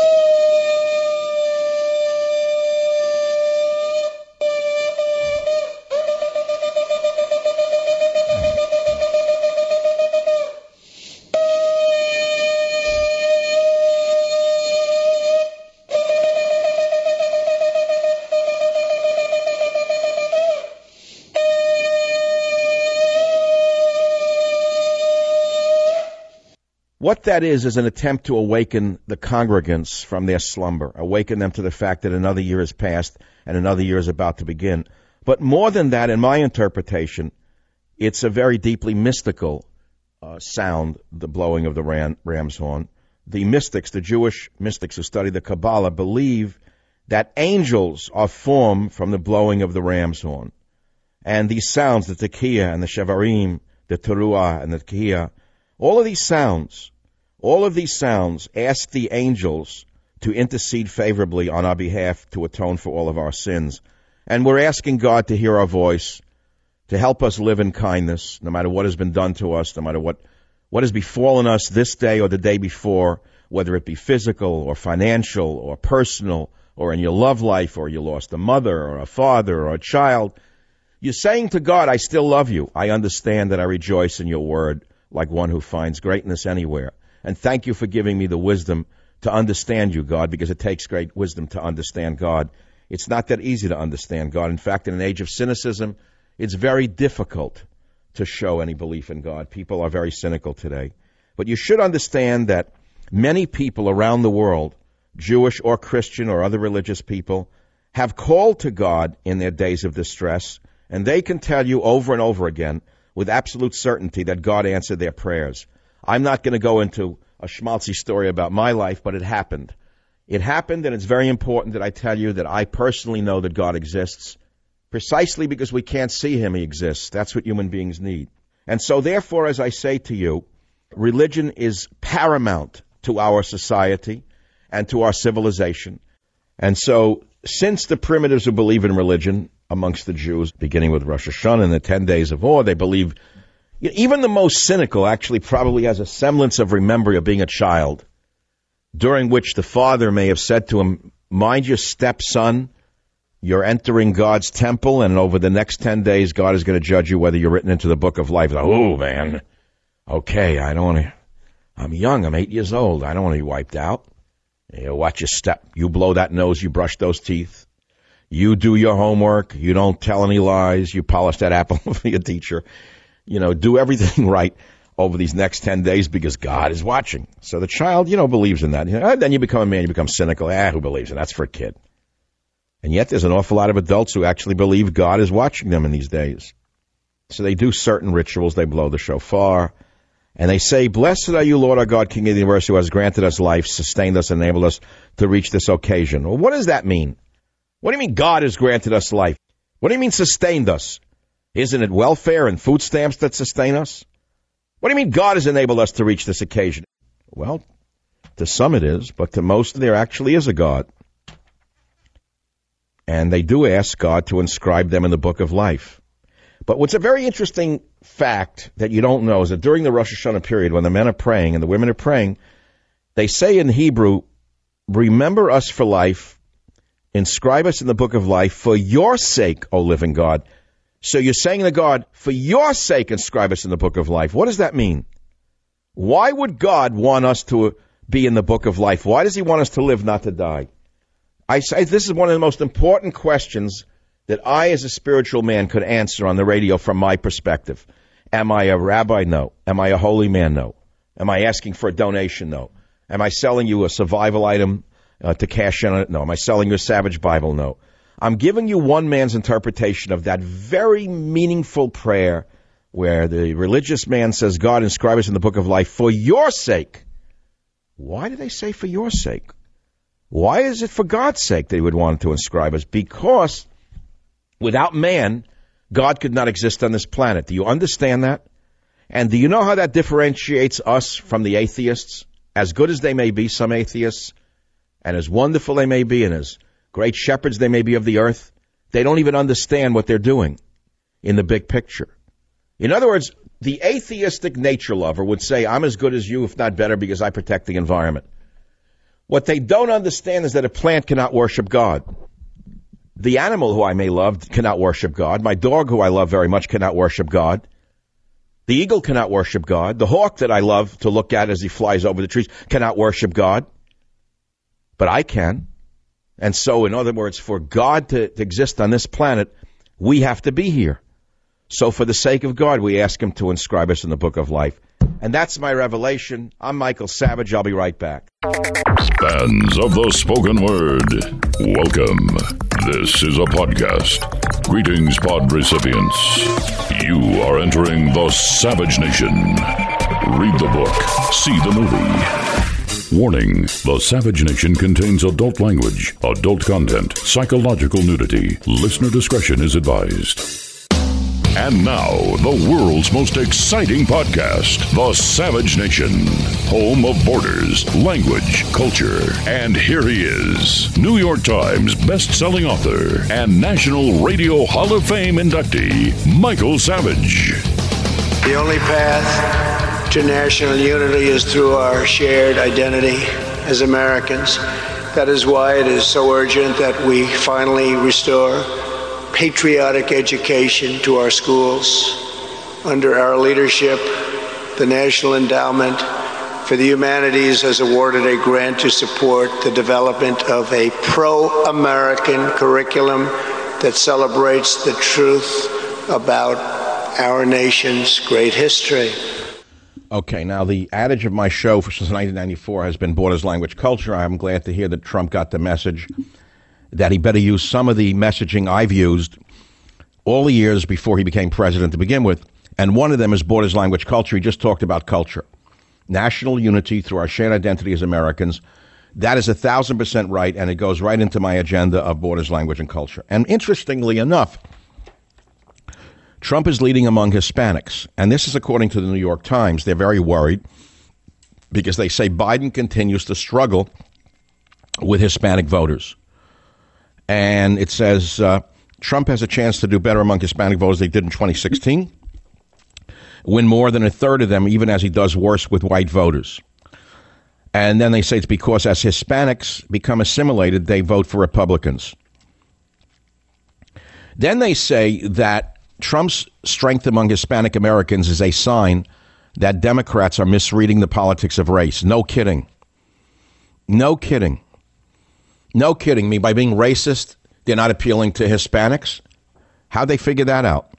What that is is an attempt to awaken the congregants from their slumber, awaken them to the fact that another year has passed and another year is about to begin. But more than that, in my interpretation, it's a very deeply mystical uh, sound, the blowing of the ram, ram's horn. The mystics, the Jewish mystics who study the Kabbalah, believe that angels are formed from the blowing of the ram's horn. And these sounds, the tekiah and the shevarim, the teruah and the tekiah, all of these sounds, all of these sounds ask the angels to intercede favorably on our behalf to atone for all of our sins. And we're asking God to hear our voice, to help us live in kindness, no matter what has been done to us, no matter what, what has befallen us this day or the day before, whether it be physical or financial or personal or in your love life or you lost a mother or a father or a child. You're saying to God, I still love you. I understand that I rejoice in your word like one who finds greatness anywhere. And thank you for giving me the wisdom to understand you, God, because it takes great wisdom to understand God. It's not that easy to understand God. In fact, in an age of cynicism, it's very difficult to show any belief in God. People are very cynical today. But you should understand that many people around the world, Jewish or Christian or other religious people, have called to God in their days of distress, and they can tell you over and over again with absolute certainty that God answered their prayers. I'm not going to go into a schmaltzy story about my life, but it happened. It happened, and it's very important that I tell you that I personally know that God exists, precisely because we can't see him, he exists. That's what human beings need. And so, therefore, as I say to you, religion is paramount to our society and to our civilization. And so, since the primitives who believe in religion amongst the Jews, beginning with Rosh Hashanah and the ten days of awe, they believe, even the most cynical actually probably has a semblance of remembering of being a child, during which the father may have said to him, mind your step, son, you're entering God's temple, and over the next ten days, God is going to judge you whether you're written into the book of life. Like, oh, man, okay, I don't want to, I'm young, I'm eight years old, I don't want to be wiped out. You watch your step, you blow that nose, you brush those teeth. You do your homework. You don't tell any lies. You polish that apple for your teacher. You know, do everything right over these next ten days because God is watching. So the child, you know, believes in that. You know, then you become a man, you become cynical. Ah, who believes in that? That's for a kid. And yet there's an awful lot of adults who actually believe God is watching them in these days. So they do certain rituals. They blow the shofar. And they say, blessed are you, Lord our God, King of the universe, who has granted us life, sustained us, and enabled us to reach this occasion. Well, what does that mean? What do you mean God has granted us life? What do you mean sustained us? Isn't it welfare and food stamps that sustain us? What do you mean God has enabled us to reach this occasion? Well, to some it is, but to most there actually is a God. And they do ask God to inscribe them in the book of life. But what's a very interesting fact that you don't know is that during the Rosh Hashanah period, when the men are praying and the women are praying, they say in Hebrew, remember us for life, inscribe us in the book of life for your sake, O living God. So you're saying to God, for your sake, inscribe us in the book of life. What does that mean? Why would God want us to be in the book of life? Why does he want us to live, not to die? I say this is one of the most important questions that I, as a spiritual man, could answer on the radio from my perspective. Am I a rabbi? No. Am I a holy man? No. Am I asking for a donation? No. Am I selling you a survival item Uh, to cash in on it? No. Am I selling you a Savage Bible? No. I'm giving you one man's interpretation of that very meaningful prayer where the religious man says, God, inscribe us in the book of life for your sake. Why do they say for your sake? Why is it for God's sake that he would want to inscribe us? Because without man, God could not exist on this planet. Do you understand that? And do you know how that differentiates us from the atheists? As good as they may be, some atheists, and as wonderful they may be, and as great shepherds they may be of the earth, they don't even understand what they're doing in the big picture. In other words, the atheistic nature lover would say, I'm as good as you, if not better, because I protect the environment. What they don't understand is that a plant cannot worship God. The animal who I may love cannot worship God. My dog, who I love very much, cannot worship God. The eagle cannot worship God. The hawk that I love to look at as he flies over the trees cannot worship God. But I can. And so, in other words, for God to, to exist on this planet, we have to be here. So for the sake of God, we ask him to inscribe us in the book of life. And that's my revelation. I'm Michael Savage. I'll be right back. Fans of the spoken word, welcome. This is a podcast. Greetings, pod recipients. You are entering the Savage Nation. Read the book. See the movie. Warning, the Savage Nation contains adult language, adult content, psychological nudity. Listener discretion is advised. And now, the world's most exciting podcast, The Savage Nation, home of borders, language, culture. And here he is, New York Times best-selling author and National Radio Hall of Fame inductee, Michael Savage. The only path to national unity is through our shared identity as Americans. That is why it is so urgent that we finally restore patriotic education to our schools. Under our leadership, the National Endowment for the Humanities has awarded a grant to support the development of a pro-American curriculum that celebrates the truth about our nation's great history. Okay, now the adage of my show since nineteen ninety-four has been borders, language, culture. I'm glad to hear that Trump got the message that he better use some of the messaging I've used all the years before he became president to begin with. And one of them is borders, language, culture. He just talked about culture. National unity through our shared identity as Americans. That is a thousand percent right, and it goes right into my agenda of borders, language, and culture. And interestingly enough, Trump is leading among Hispanics. And this is according to the New York Times. They're very worried because they say Biden continues to struggle with Hispanic voters. And it says uh, Trump has a chance to do better among Hispanic voters than he did in twenty sixteen, win more than a third of them, even as he does worse with white voters. And then they say it's because as Hispanics become assimilated, they vote for Republicans. Then they say that Trump's strength among Hispanic Americans is a sign that Democrats are misreading the politics of race. No kidding. No kidding. No kidding me. By being racist, they're not appealing to Hispanics. How'd they figure that out?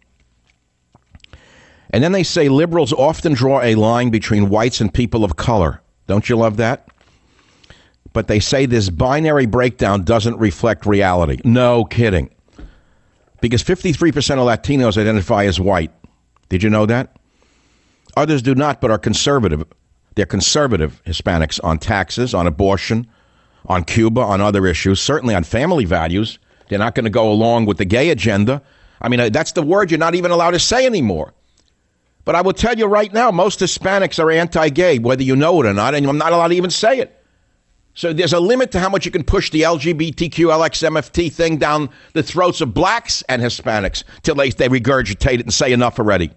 And then they say liberals often draw a line between whites and people of color. Don't you love that? But they say this binary breakdown doesn't reflect reality. No kidding. Because fifty-three percent of Latinos identify as white. Did you know that? Others do not, but are conservative. They're conservative Hispanics on taxes, on abortion, on Cuba, on other issues, certainly on family values. They're not going to go along with the gay agenda. I mean, that's the word you're not even allowed to say anymore. But I will tell you right now, most Hispanics are anti-gay, whether you know it or not, and I'm not allowed to even say it. So there's a limit to how much you can push the L G B T Q L X M F T thing down the throats of blacks and Hispanics till they, they regurgitate it and say enough already.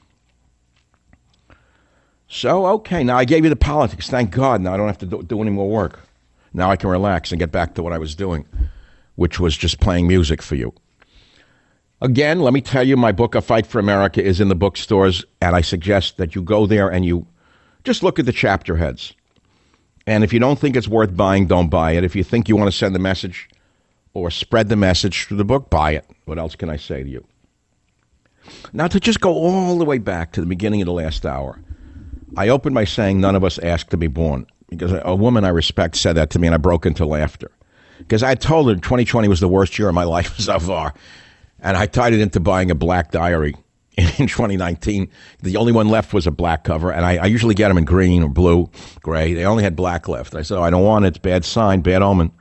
So, okay, now I gave you the politics. Thank God. Now I don't have to do, do any more work. Now I can relax and get back to what I was doing, which was just playing music for you. Again, let me tell you, my book, A Fight for America, is in the bookstores, and I suggest that you go there and you just look at the chapter heads. And if you don't think it's worth buying, don't buy it. If you think you want to send the message or spread the message through the book, buy it. What else can I say to you? Now, to just go all the way back to the beginning of the last hour, I opened by saying none of us asked to be born. Because a woman I respect said that to me, and I broke into laughter. Because I told her twenty twenty was the worst year of my life so far. And I tied it into buying a black diary in twenty nineteen. The only one left was a black cover, and I, I usually get them in green or blue, gray. They only had black left. I said, oh, I don't want it. It's bad sign, bad omen.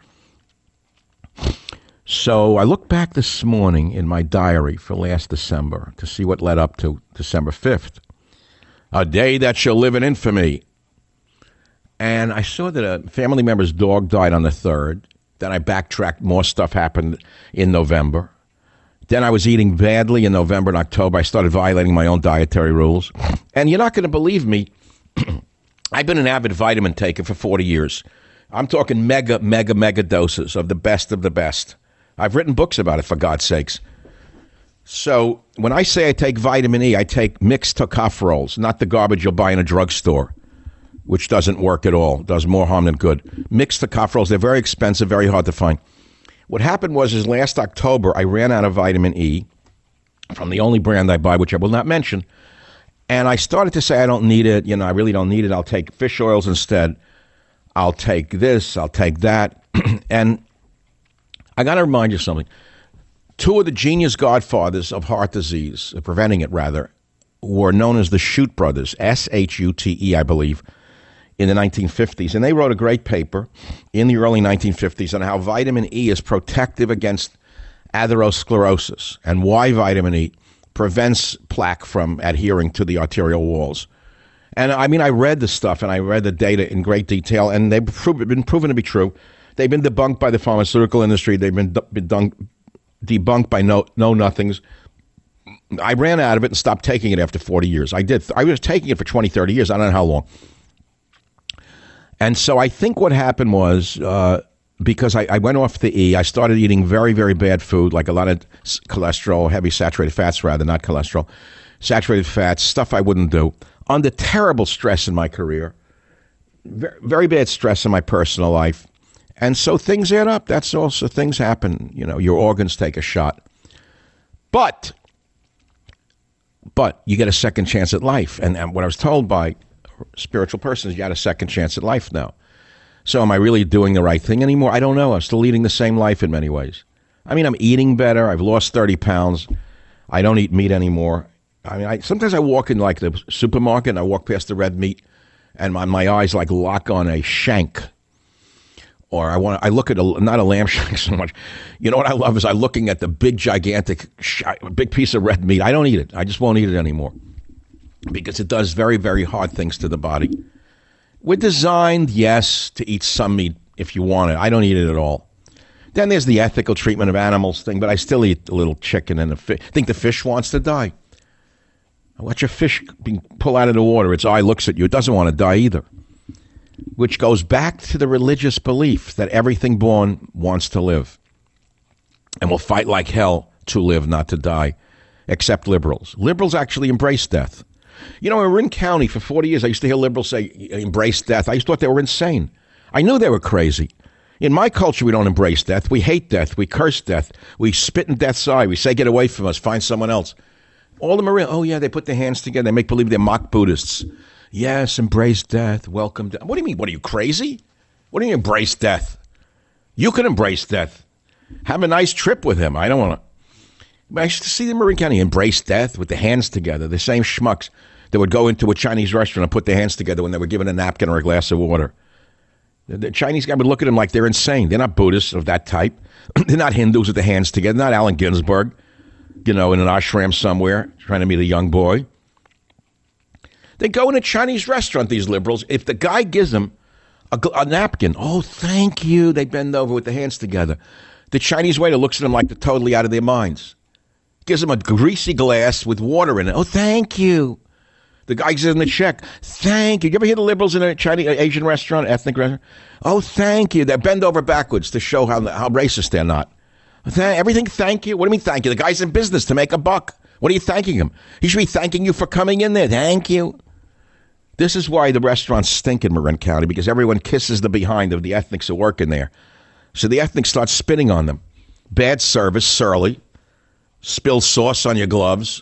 So I looked back this morning in my diary for last December to see what led up to December fifth. A day that shall live in infamy. And I saw that a family member's dog died on the third. Then I backtracked. More stuff happened in November. Then I was eating badly in November and October. I started violating my own dietary rules. And you're not going to believe me. I've been an avid vitamin taker for forty years. I'm talking mega, mega, mega doses of the best of the best. I've written books about it, for God's sakes. So when I say I take vitamin E, I take mixed tocopherols, not the garbage you'll buy in a drugstore, which doesn't work at all, does more harm than good. Mixed tocopherols, they're very expensive, very hard to find. What happened was is last October, I ran out of vitamin E from the only brand I buy, which I will not mention, And I started to say, I don't need it. You know, I really don't need it. I'll take fish oils instead. I'll take this. I'll take that. And I got to remind you something. Two of the genius godfathers of heart disease, of preventing it rather, were known as the Shute brothers, S H U T E, I believe, in the nineteen fifties. And they wrote a great paper in the early nineteen fifties on how vitamin E is protective against atherosclerosis and why vitamin E prevents plaque from adhering to the arterial walls. And I mean, I read the stuff and I read the data in great detail, and they've been proven to be true. They've been debunked by the pharmaceutical industry. They've been, been dun- debunked by no, no nothings. I ran out of it and stopped taking it after forty years. I did. I was taking it for twenty, thirty years. I don't know how long. And so I think what happened was, uh, because I, I went off the E, I started eating very, very bad food, like a lot of cholesterol, heavy saturated fats rather, not cholesterol, saturated fats, stuff I wouldn't do, under terrible stress in my career, very, very bad stress in my personal life. And so things add up. That's also, things happen. You know, your organs take a shot. But, but you get a second chance at life. And, and what I was told by spiritual persons, you got a second chance at life now. So am I really doing the right thing anymore? I don't know. I'm still leading the same life in many ways. I mean, I'm eating better. I've lost thirty pounds. I don't eat meat anymore. I mean, I, sometimes I walk in like the supermarket and I walk past the red meat and my, my eyes like lock on a shank. Or I want I look at a, not a lamb shank so much. You know what I love is I looking at the big, gigantic, sh- big piece of red meat. I don't eat it. I just won't eat it anymore. Because it does very, very hard things to the body. We're designed, yes, to eat some meat if you want it. I don't eat it at all. Then there's the ethical treatment of animals thing, but I still eat a little chicken and a fish. I think the fish wants to die. I watch a fish being pull out of the water. Its eye looks at you. It doesn't want to die either. Which goes back to the religious belief that everything born wants to live and will fight like hell to live, not to die, except liberals. Liberals actually embrace death. You know, in Marin County for forty years, I used to hear liberals say, embrace death. I used to thought they were insane. I knew they were crazy. In my culture, we don't embrace death. We hate death. We curse death. We spit in death's eye. We say, get away from us. Find someone else. All the Marin, oh, yeah, they put their hands together. They make believe they're mock Buddhists. Yes, embrace death. Welcome death. What do you mean? What are you, crazy? What do you embrace death? You can embrace death. Have a nice trip with him. I don't want to. I used to see them in Marin County embrace death with their hands together, the same schmucks that would go into a Chinese restaurant and put their hands together when they were given a napkin or a glass of water. The, the Chinese guy would look at them like they're insane. They're not Buddhists of that type. They're not Hindus with their hands together. They're not Allen Ginsberg, you know, in an ashram somewhere trying to meet a young boy. They go in a Chinese restaurant, these liberals. If the guy gives them a, a napkin, oh, thank you, they bend over with their hands together. The Chinese waiter looks at them like they're totally out of their minds. Gives them a greasy glass with water in it. Oh, thank you. The guy gives them the check. Thank you. You ever hear the liberals in a Chinese, Asian restaurant, ethnic restaurant? Oh, thank you. They bend over backwards to show how how racist they're not. Th- everything, thank you. What do you mean, thank you? The guy's in business to make a buck. What are you thanking him? He should be thanking you for coming in there. Thank you. This is why the restaurants stink in Marin County, because everyone kisses the behind of the ethnics who work in there. So the ethnics start spitting on them. Bad service, surly. Spill sauce on your gloves.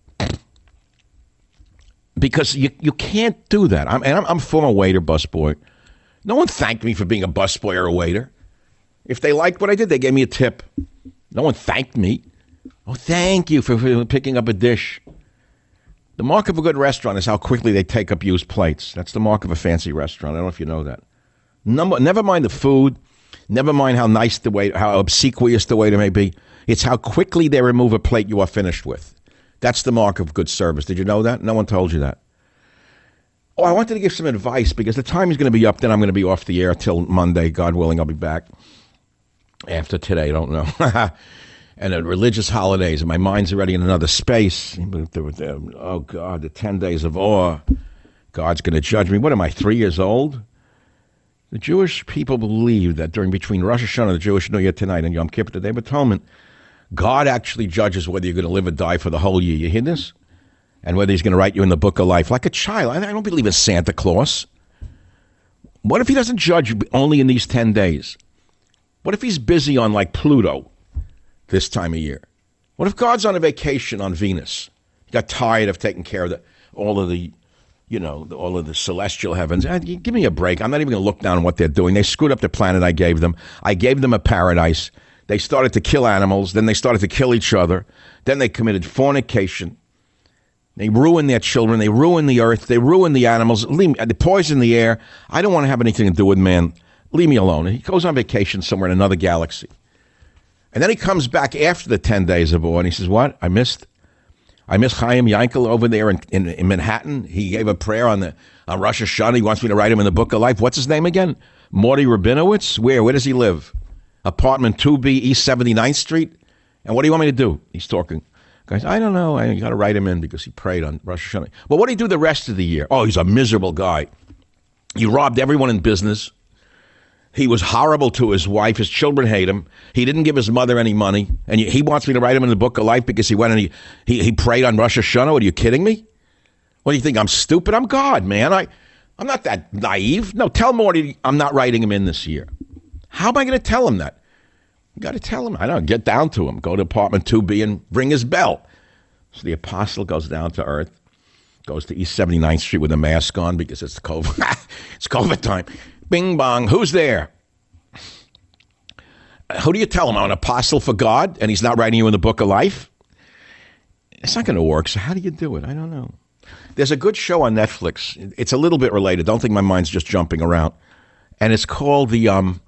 Because you you can't do that. I'm, and I'm, I'm a former waiter, busboy. No one thanked me for being a busboy or a waiter. If they liked what I did, they gave me a tip. No one thanked me. Oh, thank you for, for picking up a dish. The mark of a good restaurant is how quickly they take up used plates. That's the mark of a fancy restaurant. I don't know if you know that. Number, never mind the food. Never mind how nice the waiter, how obsequious the waiter may be. It's how quickly they remove a plate you are finished with. That's the mark of good service. Did you know that? No one told you that. Oh, I wanted to give some advice because the time is going to be up. Then I'm going to be off the air till Monday. God willing, I'll be back. After today, I don't know. And the religious holidays, and my mind's already in another space. Oh, God, the ten days of awe. God's going to judge me. What am I, three years old? The Jewish people believe that during between Rosh Hashanah, the Jewish New Year tonight, and Yom Kippur, the Day of Atonement, God actually judges whether you're going to live or die for the whole year. You hear this? And whether he's going to write you in the book of life. Like a child. I don't believe in Santa Claus. What if he doesn't judge you only in these ten days? What if he's busy on like Pluto this time of year? What if God's on a vacation on Venus? He got tired of taking care of the... all of the, you know, all of the celestial heavens. Give me a break. I'm not even going to look down on what they're doing. They screwed up the planet I gave them. I gave them a paradise. They started to kill animals. Then they started to kill each other. Then they committed fornication. They ruined their children. They ruined the earth. They ruined the animals. Leave me, they poisoned the air. I don't want to have anything to do with man. Leave me alone. He goes on vacation somewhere in another galaxy. And then he comes back after the ten days of war, and he says, what? I missed I miss Chaim Yankel over there in, in, in Manhattan. He gave a prayer on the on Rosh Hashanah. He wants me to write him in the Book of Life. What's his name again? Morty Rabinowitz? Where? Where does he live? Apartment two B, East seventy-ninth Street? And what do you want me to do? He's talking. Guys, I don't know. I got to write him in because he prayed on Rosh Hashanah. But what do he do the rest of the year? Oh, he's a miserable guy. He robbed everyone in business. He was horrible to his wife. His children hate him. He didn't give his mother any money. And he wants me to write him in the Book of Life because he went and he, he, he prayed on Rosh Hashanah. Are you kidding me? What do you think? I'm stupid? I'm God, man. I, I'm not that naive. No, tell Morty I'm not writing him in this year. How am I going to tell him that? You got to tell him. I don't know. Get down to him. Go to apartment two B and ring his bell. So the apostle goes down to earth, goes to East seventy-ninth Street with a mask on because it's COVID. It's COVID time. Bing bong. Who's there? Who do you tell him? I'm an apostle for God and he's not writing you in the Book of Life? It's not going to work. So how do you do it? I don't know. There's a good show on Netflix. It's a little bit related. Don't think my mind's just jumping around. And it's called the um,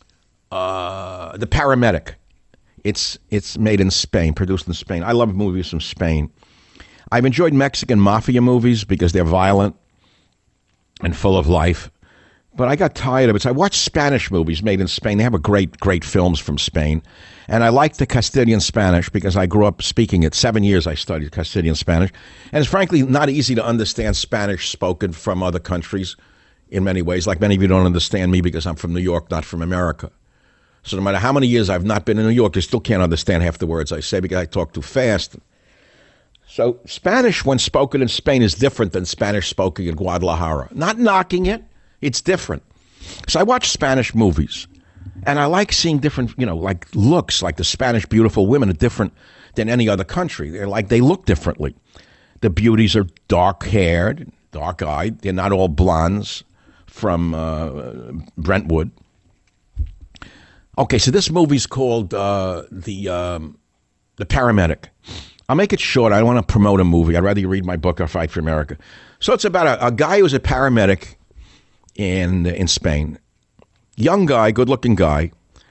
uh, the Paramedic. It's it's made in Spain, produced in Spain. I love movies from Spain. I've enjoyed Mexican mafia movies because they're violent and full of life. But I got tired of it. So I watched Spanish movies made in Spain. They have a great, great films from Spain. And I like the Castilian Spanish because I grew up speaking it. Seven years I studied Castilian Spanish. And it's frankly not easy to understand Spanish spoken from other countries in many ways. Like many of you don't understand me because I'm from New York, not from America. So no matter how many years I've not been in New York, you still can't understand half the words I say because I talk too fast. So Spanish, when spoken in Spain, is different than Spanish spoken in Guadalajara. Not knocking it. It's different. So I watch Spanish movies, and I like seeing different, you know, like looks, like the Spanish beautiful women are different than any other country. They're like, they look differently. The beauties are dark-haired, dark-eyed. They're not all blondes from uh, Brentwood. Okay, so this movie's called uh, the um, the Paramedic. I'll make it short. I don't want to promote a movie. I'd rather you read my book or Fight for America. So it's about a, a guy who's a paramedic in in Spain. Young guy, good-looking guy,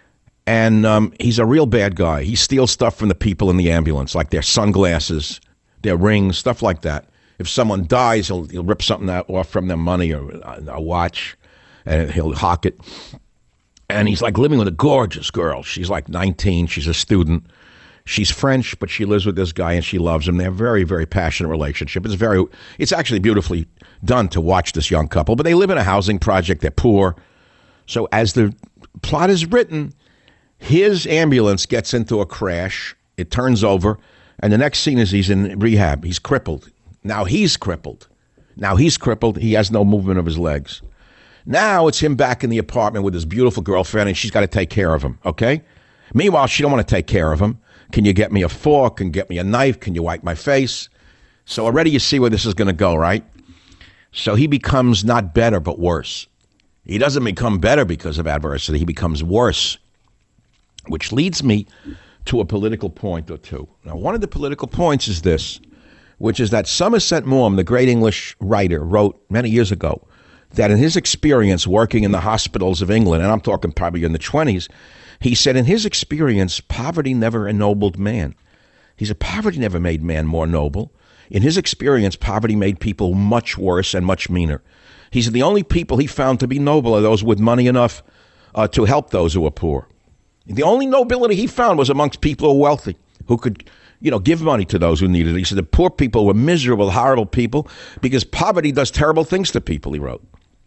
and um, he's a real bad guy. He steals stuff from the people in the ambulance, like their sunglasses, their rings, stuff like that. If someone dies, he'll, he'll rip something out, off from their money or a, a watch, and he'll hawk it. And he's like living with a gorgeous girl. She's like nineteen. She's a student. She's French, but she lives with this guy and she loves him. They have a very, very passionate relationship. It's very, it's actually beautifully done to watch this young couple. But they live in a housing project. They're poor. So as the plot is written, his ambulance gets into a crash. It turns over. And the next scene is he's in rehab. He's crippled. Now he's crippled. Now he's crippled. He has no movement of his legs. Now it's him back in the apartment with his beautiful girlfriend, and she's got to take care of him, okay? Meanwhile, she don't want to take care of him. Can you get me a fork? Can you get me a knife? Can you wipe my face? So already you see where this is going to go, right? So he becomes not better, but worse. He doesn't become better because of adversity. He becomes worse, which leads me to a political point or two. Now, one of the political points is this, which is that Somerset Maugham, the great English writer, wrote many years ago that in his experience working in the hospitals of England, and I'm talking probably in the twenties, he said in his experience, poverty never ennobled man. He said poverty never made man more noble. In his experience, poverty made people much worse and much meaner. He said the only people he found to be noble are those with money enough uh, to help those who are poor. The only nobility he found was amongst people who are wealthy, who could, you know, give money to those who needed it. He said the poor people were miserable, horrible people because poverty does terrible things to people, he wrote.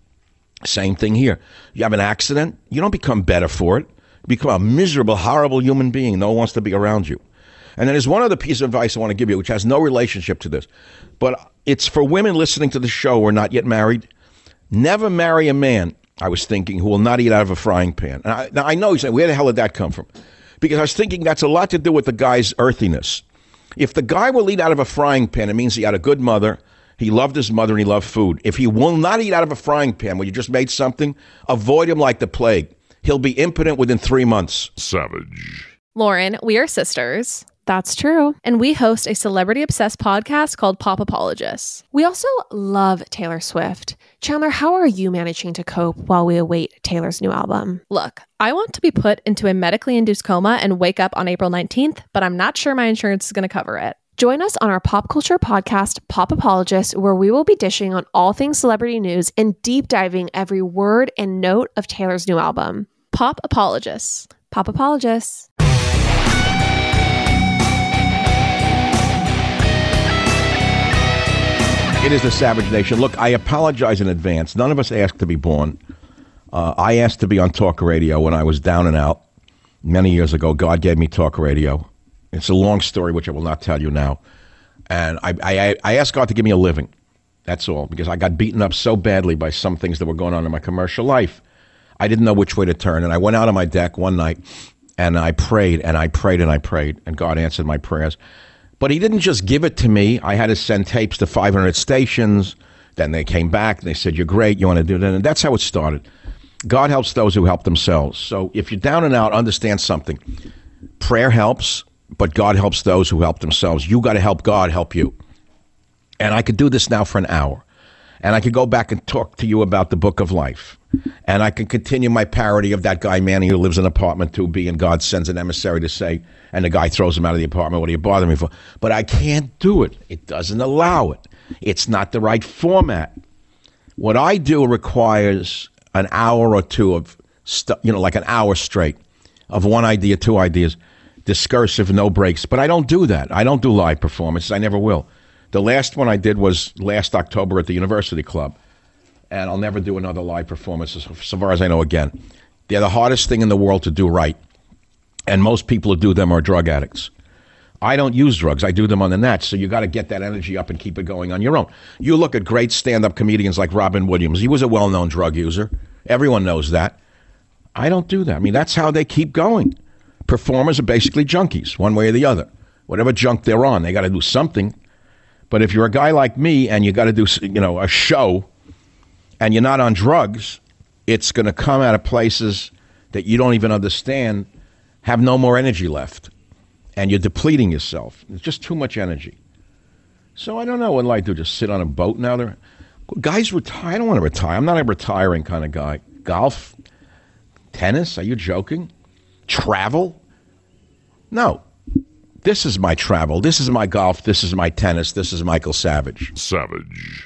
Same thing here. You have an accident, you don't become better for it. You become a miserable, horrible human being. No one wants to be around you. And then there's one other piece of advice I want to give you, which has no relationship to this. But it's for women listening to the show who are not yet married. Never marry a man, I was thinking, who will not eat out of a frying pan. And I, now, I know you say, where the hell did that come from? Because I was thinking that's a lot to do with the guy's earthiness. If the guy will eat out of a frying pan, it means he had a good mother, He loved his mother and he loved food. If he will not eat out of a frying pan when you just made something, avoid him like the plague. He'll be impotent within three months. Savage. Lauren, we are sisters. That's true. And we host a celebrity-obsessed podcast called Pop Apologists. We also love Taylor Swift. Chandler, how are you managing to cope while we await Taylor's new album? Look, I want to be put into a medically induced coma and wake up on April nineteenth, but I'm not sure my insurance is going to cover it. Join us on our pop culture podcast, Pop Apologists, where we will be dishing on all things celebrity news and deep diving every word and note of Taylor's new album. Pop Apologists. Pop Apologists. It is the Savage Nation. Look, I apologize in advance. None of us asked to be born. Uh, I asked to be on talk radio when I was down and out many years ago. God gave me talk radio. It's a long story, which I will not tell you now. And I, I, I asked God to give me a living. That's all, because I got beaten up so badly by some things that were going on in my commercial life. I didn't know which way to turn. And I went out on my deck one night, and I prayed, and I prayed, and I prayed, and God answered my prayers. But he didn't just give it to me. I had to send tapes to five hundred stations. Then they came back, and they said, you're great, you want to do that? And that's how it started. God helps those who help themselves. So if you're down and out, understand something. Prayer helps, but God helps those who help themselves. You got to help God help you. And I could do this now for an hour. And I could go back and talk to you about the book of life. And I can continue my parody of that guy, Manny, who lives in apartment two B, and God sends an emissary to say, and the guy throws him out of the apartment, what are you bothering me for? But I can't do it. It doesn't allow it. It's not the right format. What I do requires an hour or two of, stu- you know, like an hour straight of one idea, two ideas, discursive, no breaks. But I don't do that. I don't do live performances. I never will. The last one I did was last October at the University Club. And I'll never do another live performance, so far as I know, again. They're the hardest thing in the world to do right. And most people who do them are drug addicts. I don't use drugs. I do them on the net. So you got to get that energy up and keep it going on your own. You look at great stand-up comedians like Robin Williams. He was a well-known drug user. Everyone knows that. I don't do that. I mean, that's how they keep going. Performers are basically junkies, one way or the other. Whatever junk they're on, they got to do something. But if you're a guy like me and you got to do, you know, a show, and you're not on drugs, it's going to come out of places that you don't even understand, have no more energy left. And you're depleting yourself. It's just too much energy. So I don't know what I do, just sit on a boat now. There, guys retire. I don't want to retire. I'm not a retiring kind of guy. Golf? Tennis? Are you joking? Travel? No. This is my travel. This is my golf. This is my tennis. This is Michael Savage. Savage.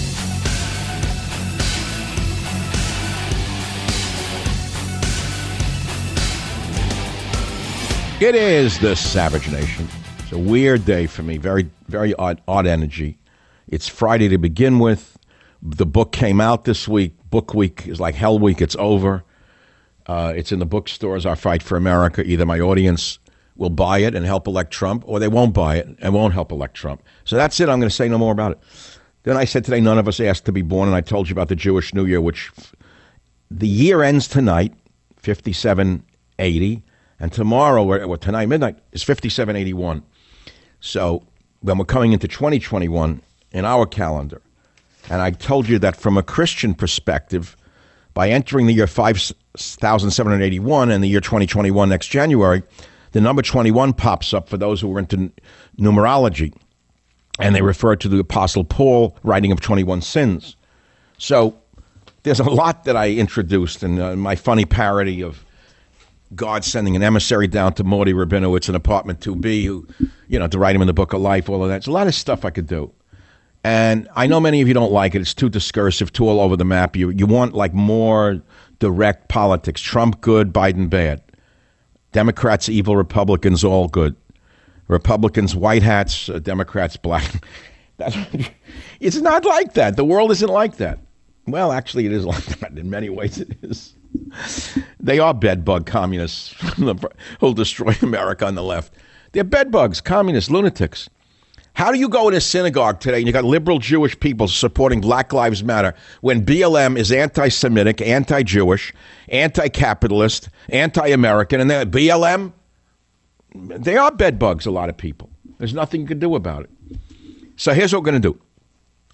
It is the Savage Nation. It's a weird day for me. Very, very odd, odd energy. It's Friday to begin with. The book came out this week. Book week is like hell week. It's over. Uh, it's in the bookstores. Our Fight for America. Either my audience will buy it and help elect Trump, or they won't buy it and won't help elect Trump. So that's it. I'm going to say no more about it. Then I said today, none of us asked to be born, and I told you about the Jewish New Year, which the year ends tonight, fifty-seven eighty. And tomorrow, or tonight, midnight, is fifty-seven eighty-one. So when we're coming into twenty twenty-one in our calendar, and I told you that from a Christian perspective, by entering the year five thousand seven hundred eighty-one and the year twenty twenty-one next January, the number twenty-one pops up for those who are into numerology. And they refer to the Apostle Paul writing of twenty-one sins. So there's a lot that I introduced in uh, my funny parody of God sending an emissary down to Morty Rabinowitz in apartment two B, who, you know, to write him in the book of life, all of that. It's a lot of stuff I could do. And I know many of you don't like it. It's too discursive, too all over the map. You you want like more direct politics. Trump good, Biden bad. Democrats evil, Republicans all good. Republicans white hats, uh, Democrats black. That's, it's not like that. The world isn't like that. Well, actually, it is like that. In many ways, it is. They are bedbug communists who'll destroy America on the left. They're bedbugs, communists, lunatics. How do you go in a synagogue today and you got liberal Jewish people supporting Black Lives Matter when B L M is anti-Semitic, anti-Jewish, anti-capitalist, anti-American, and they're B L M? They are bedbugs, a lot of people. There's nothing you can do about it. So here's what we're going to do.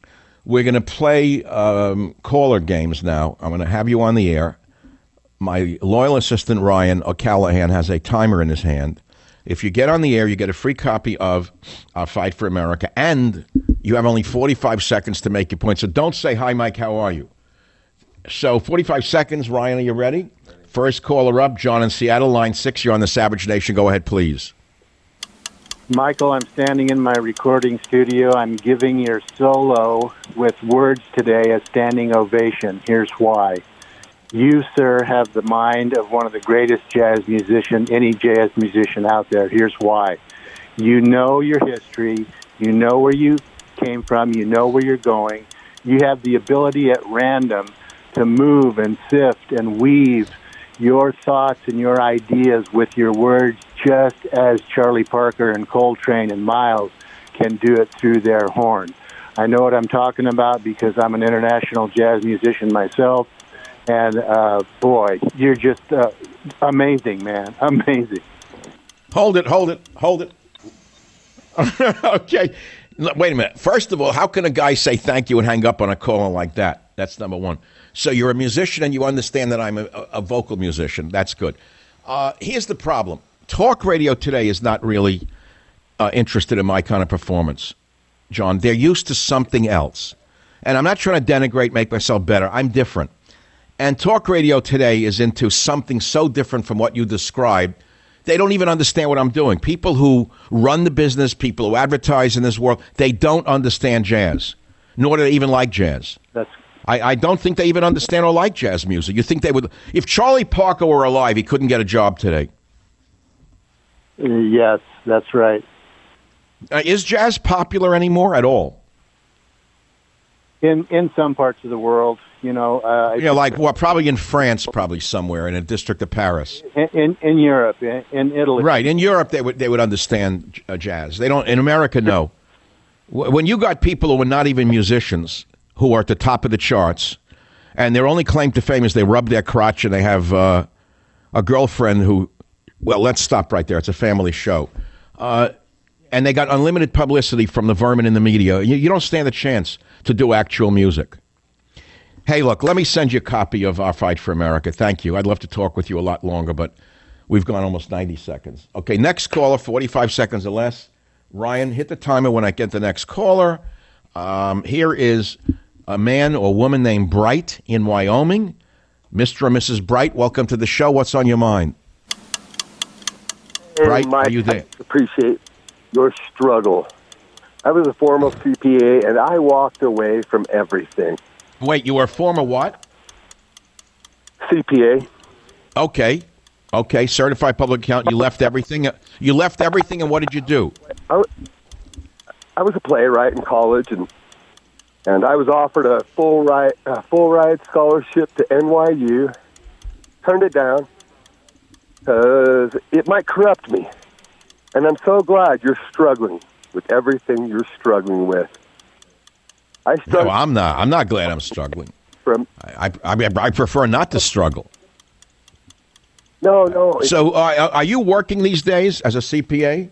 We're going to play um, caller games now. I'm going to have you on the air. My loyal assistant, Ryan O'Callahan, has a timer in his hand. If you get on the air, you get a free copy of uh, Fight for America, and you have only forty-five seconds to make your point. So don't say, hi, Mike, how are you? So forty-five seconds. Ryan, are you ready? First caller up, John in Seattle, line six. You're on the Savage Nation. Go ahead, please. Michael, I'm standing in my recording studio. I'm giving your solo with words today a standing ovation. Here's why. You, sir, have the mind of one of the greatest jazz musicians, any jazz musician out there. Here's why. You know your history. You know where you came from. You know where you're going. You have the ability at random to move and sift and weave your thoughts and your ideas with your words, just as Charlie Parker and Coltrane and Miles can do it through their horn. I know what I'm talking about because I'm an international jazz musician myself. And, uh, boy, you're just uh, amazing, man. Amazing. Hold it, hold it, hold it. Okay. Wait a minute. First of all, how can a guy say thank you and hang up on a caller like that? That's number one. So you're a musician and you understand that I'm a, a vocal musician. That's good. Uh, here's the problem. Talk radio today is not really uh, interested in my kind of performance, John. They're used to something else. And I'm not trying to denigrate, make myself better. I'm different. And talk radio today is into something so different from what you described. They don't even understand what I'm doing. People who run the business, people who advertise in this world, they don't understand jazz, nor do they even like jazz. That's I, I don't think they even understand or like jazz music. You think they would? If Charlie Parker were alive, he couldn't get a job today. Yes, that's right. Uh, is jazz popular anymore at all? In in some parts of the world, you know. Uh, yeah, like well, probably in France, probably somewhere in a district of Paris. In in, in Europe, in, in Italy. Right, in Europe they would they would understand uh, jazz. They don't. In America, no. When you got people who are not even musicians who are at the top of the charts, and their only claim to fame is they rub their crotch and they have uh, a girlfriend who, well, let's stop right there. It's a family show. Uh, and they got unlimited publicity from the vermin in the media. You, you don't stand a chance to do actual music. Hey, look, let me send you a copy of Our Fight for America. Thank you. I'd love to talk with you a lot longer, but we've gone almost ninety seconds. Okay, next caller, forty-five seconds or less. Ryan, hit the timer when I get the next caller. Um, here is a man or woman named Bright in Wyoming. Mister and Missus Bright, welcome to the show. What's on your mind? Hey, Bright, Mike, are you there? I appreciate your struggle. I was a former C P A, and I walked away from everything. Wait, you were a former what? C P A. Okay. Okay, certified public accountant. You left everything. You left everything, and what did you do? I, I was a playwright in college, and and I was offered a full ride, a full ride scholarship to N Y U. Turned it down because it might corrupt me. And I'm so glad you're struggling with everything you're struggling with. I struggle. No, I'm not. I'm not glad I'm struggling. From I, I, I prefer not to struggle. No, no. So, uh, are you working these days as a C P A?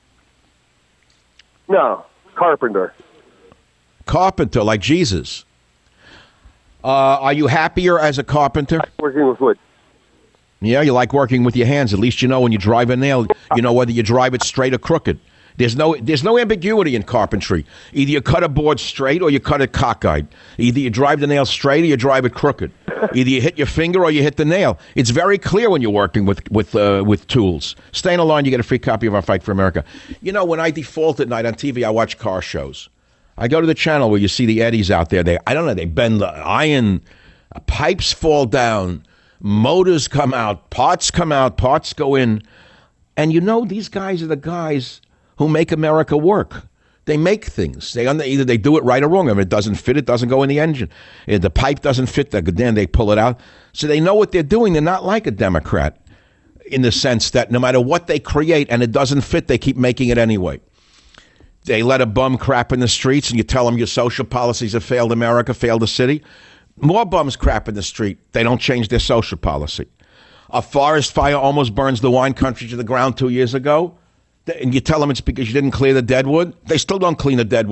No, carpenter. Carpenter, like Jesus. Uh, are you happier as a carpenter? Working with wood. Yeah, you like working with your hands. At least you know when you drive a nail, you know whether you drive it straight or crooked. There's no there's no ambiguity in carpentry. Either you cut a board straight or you cut it cockeyed. Either you drive the nail straight or you drive it crooked. Either you hit your finger or you hit the nail. It's very clear when you're working with with uh, with tools. Stay on the line, you get a free copy of Our Fight for America. You know, when I default at night on T V, I watch car shows. I go to the channel where you see the Eddies out there. They I don't know, they bend the iron, uh, pipes fall down, motors come out, parts come out, parts go in. And you know, these guys are the guys who make America work. They make things. They either they do it right or wrong. If it doesn't fit, it doesn't go in the engine. If the pipe doesn't fit, then they pull it out. So they know what they're doing. They're not like a Democrat in the sense that no matter what they create and it doesn't fit, they keep making it anyway. They let a bum crap in the streets and you tell them your social policies have failed America, failed the city. More bums crap in the street. They don't change their social policy. A forest fire almost burns the wine country to the ground two years ago. And you tell them it's because you didn't clear the dead wood. They still don't clean the dead wood.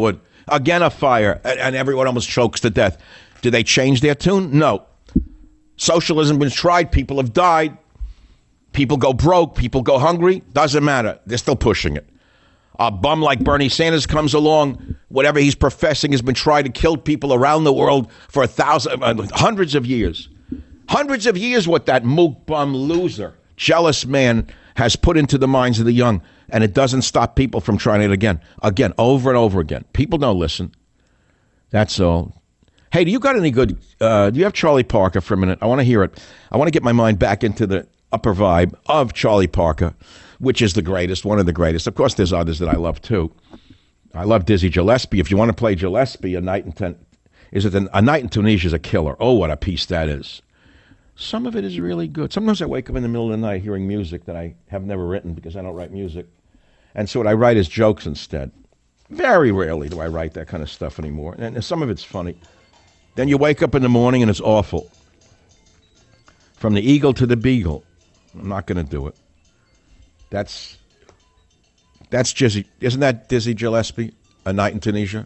Again, a fire, and, and everyone almost chokes to death. Do they change their tune? No. Socialism has been tried. People have died. People go broke. People go hungry. Doesn't matter. They're still pushing it. A bum like Bernie Sanders comes along. Whatever he's professing has been tried to kill people around the world for a thousand, uh, hundreds of years. Hundreds of years what that mook bum loser, jealous man has put into the minds of the young. And it doesn't stop people from trying it again. Again, over and over again. People don't listen. That's all. Hey, do you got any good, uh, do you have Charlie Parker for a minute? I want to hear it. I want to get my mind back into the upper vibe of Charlie Parker, which is the greatest, one of the greatest. Of course, there's others that I love, too. I love Dizzy Gillespie. If you want to play Gillespie, A Night in, Ten- is it an, A Night in Tunisia is a killer. Oh, what a piece that is. Some of it is really good. Sometimes I wake up in the middle of the night hearing music that I have never written because I don't write music. And so what I write is jokes instead. Very rarely do I write that kind of stuff anymore. And some of it's funny. Then you wake up in the morning and it's awful. From the Eagle to the Beagle. I'm not going to do it. That's, that's Dizzy. Isn't that Dizzy Gillespie? A Night in Tunisia?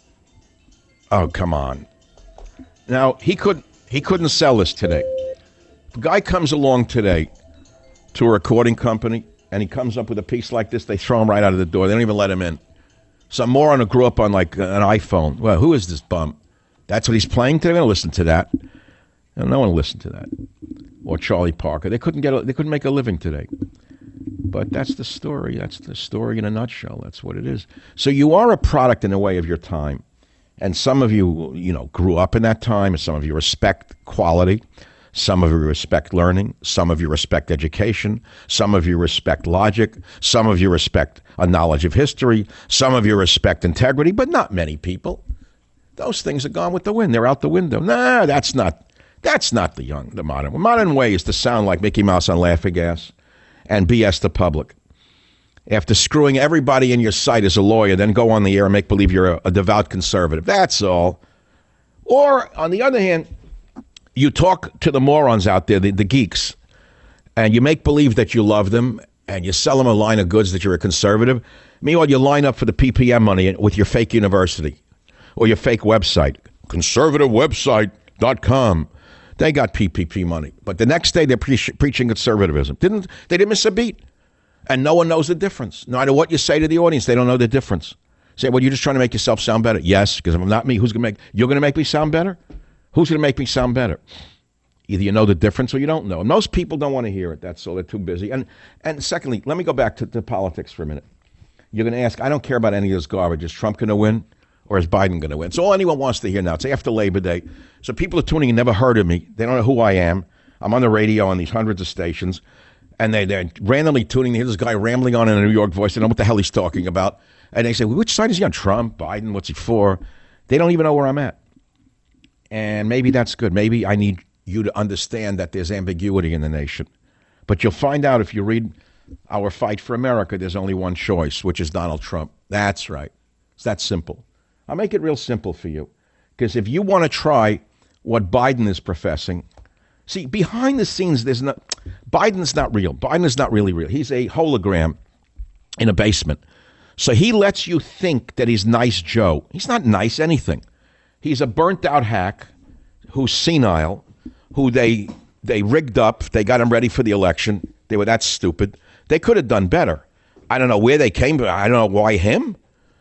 Oh, come on. Now, he, could, he couldn't sell this today. If a guy comes along today to a recording company and he comes up with a piece like this, they throw him right out of the door. They don't even let him in. Some moron who grew up on like an iPhone. Well, who is this bum? That's what he's playing today? They're going to listen to that. And no one will listen to that. Or Charlie Parker. They couldn't get. A, they couldn't make a living today. But that's the story. That's the story in a nutshell. That's what it is. So you are a product in a way of your time. And some of you, you know, grew up in that time. And some of you respect quality. Some of you respect learning. Some of you respect education. Some of you respect logic. Some of you respect a knowledge of history. Some of you respect integrity, but not many people. Those things are gone with the wind. They're out the window. Nah, that's not that's not the young, the modern. The modern way is to sound like Mickey Mouse on Laughing Gas and B S the public. After screwing everybody in your sight as a lawyer, then go on the air and make believe you're a, a devout conservative. That's all. Or, on the other hand, you talk to the morons out there, the, the geeks, and you make believe that you love them, and you sell them a line of goods that you're a conservative. Meanwhile, you line up for the P P M money with your fake university or your fake website, conservative website dot com. They got P P P money. But the next day, they're pre- preaching conservatism. Didn't They didn't miss a beat. And no one knows the difference. No matter what you say to the audience, they don't know the difference. Say, well, you're just trying to make yourself sound better. Yes, because if I'm not me, who's going to make, you're going to make me sound better? Who's going to make me sound better? Either you know the difference or you don't know. And most people don't want to hear it. That's all. They're too busy. And and secondly, let me go back to, to politics for a minute. You're going to ask, I don't care about any of this garbage. Is Trump going to win or is Biden going to win? It's all anyone wants to hear now. It's after Labor Day. So people are tuning in, never heard of me. They don't know who I am. I'm on the radio on these hundreds of stations. And they, they're randomly tuning. They hear this guy rambling on in a New York voice. They don't know what the hell he's talking about. And they say, well, which side is he on? Trump, Biden, what's he for? They don't even know where I'm at. And maybe that's good. Maybe I need you to understand that there's ambiguity in the nation. But you'll find out if you read Our Fight for America, there's only one choice, which is Donald Trump. That's right. It's that simple. I'll make it real simple for you. Because if you want to try what Biden is professing, see, behind the scenes, there's no, Biden's not real. Biden is not really real. He's a hologram in a basement. So he lets you think that he's nice Joe. He's not nice anything. He's a burnt-out hack who's senile, who they they rigged up. They got him ready for the election. They were that stupid. They could have done better. I don't know where they came, but I don't know why him.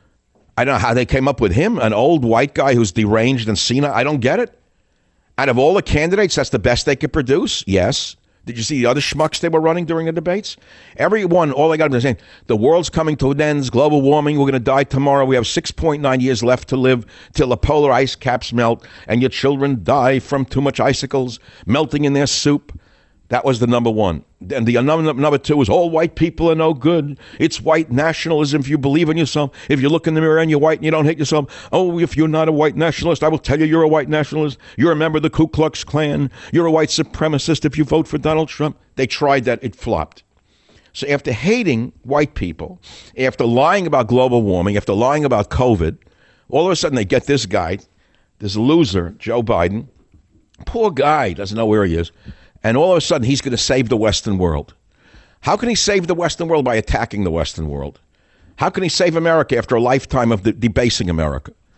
I don't know how they came up with him, an old white guy who's deranged and senile. I don't get it. Out of all the candidates, that's the best they could produce? Yes. Did you see the other schmucks they were running during the debates? Everyone, all they got to be saying, the world's coming to an end, global warming, we're going to die tomorrow. We have six point nine years left to live till the polar ice caps melt and your children die from too much icicles melting in their soup. That was the number one. And the number, number two is all white people are no good. It's white nationalism if you believe in yourself. If you look in the mirror and you're white and you don't hate yourself, oh, if you're not a white nationalist, I will tell you you're a white nationalist. You're a member of the Ku Klux Klan. You're a white supremacist if you vote for Donald Trump. They tried that. It flopped. So after hating white people, after lying about global warming, after lying about COVID, all of a sudden they get this guy, this loser, Joe Biden. Poor guy, doesn't know where he is. And all of a sudden, he's going to save the Western world. How can he save the Western world? By attacking the Western world. How can he save America after a lifetime of de- debasing America?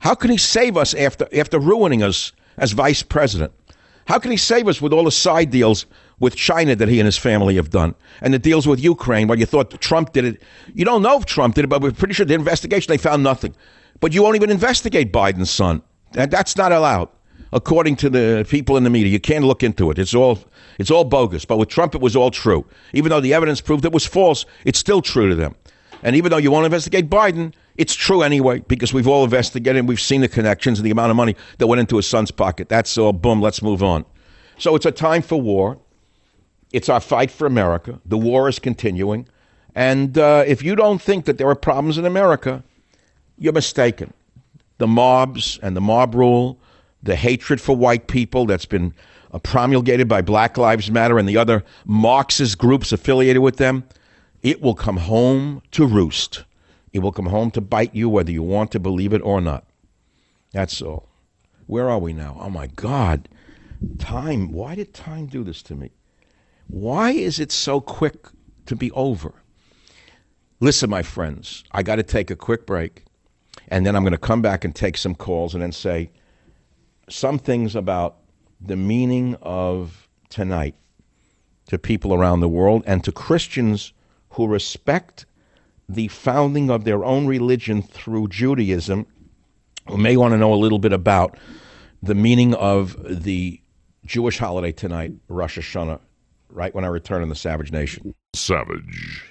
How can he save us after after ruining us as vice president? How can he save us with all the side deals with China that he and his family have done, and the deals with Ukraine where you thought Trump did it? You don't know if Trump did it, but we're pretty sure the investigation, they found nothing. But you won't even investigate Biden's son. And that's not allowed, according to the people in the media. You can't look into it. It's all it's all bogus. But with Trump, it was all true. Even though the evidence proved it was false, it's still true to them. And even though you won't investigate Biden, it's true anyway, because we've all investigated and we've seen the connections and the amount of money that went into his son's pocket. That's all. Boom, let's move on. So it's a time for war. It's our fight for America. The war is continuing. And uh, if you don't think that there are problems in America, you're mistaken. The mobs and the mob rule, the hatred for white people that's been uh, promulgated by Black Lives Matter and the other Marxist groups affiliated with them, it will come home to roost. It will come home to bite you whether you want to believe it or not. That's all. Where are we now? Oh, my God. Time. Why did time do this to me? Why is it so quick to be over? Listen, my friends, I got to take a quick break, and then I'm going to come back and take some calls and then say some things about the meaning of tonight to people around the world and to Christians who respect the founding of their own religion through Judaism, who may want to know a little bit about the meaning of the Jewish holiday tonight, Rosh Hashanah, right when I return in the Savage Nation. Savage.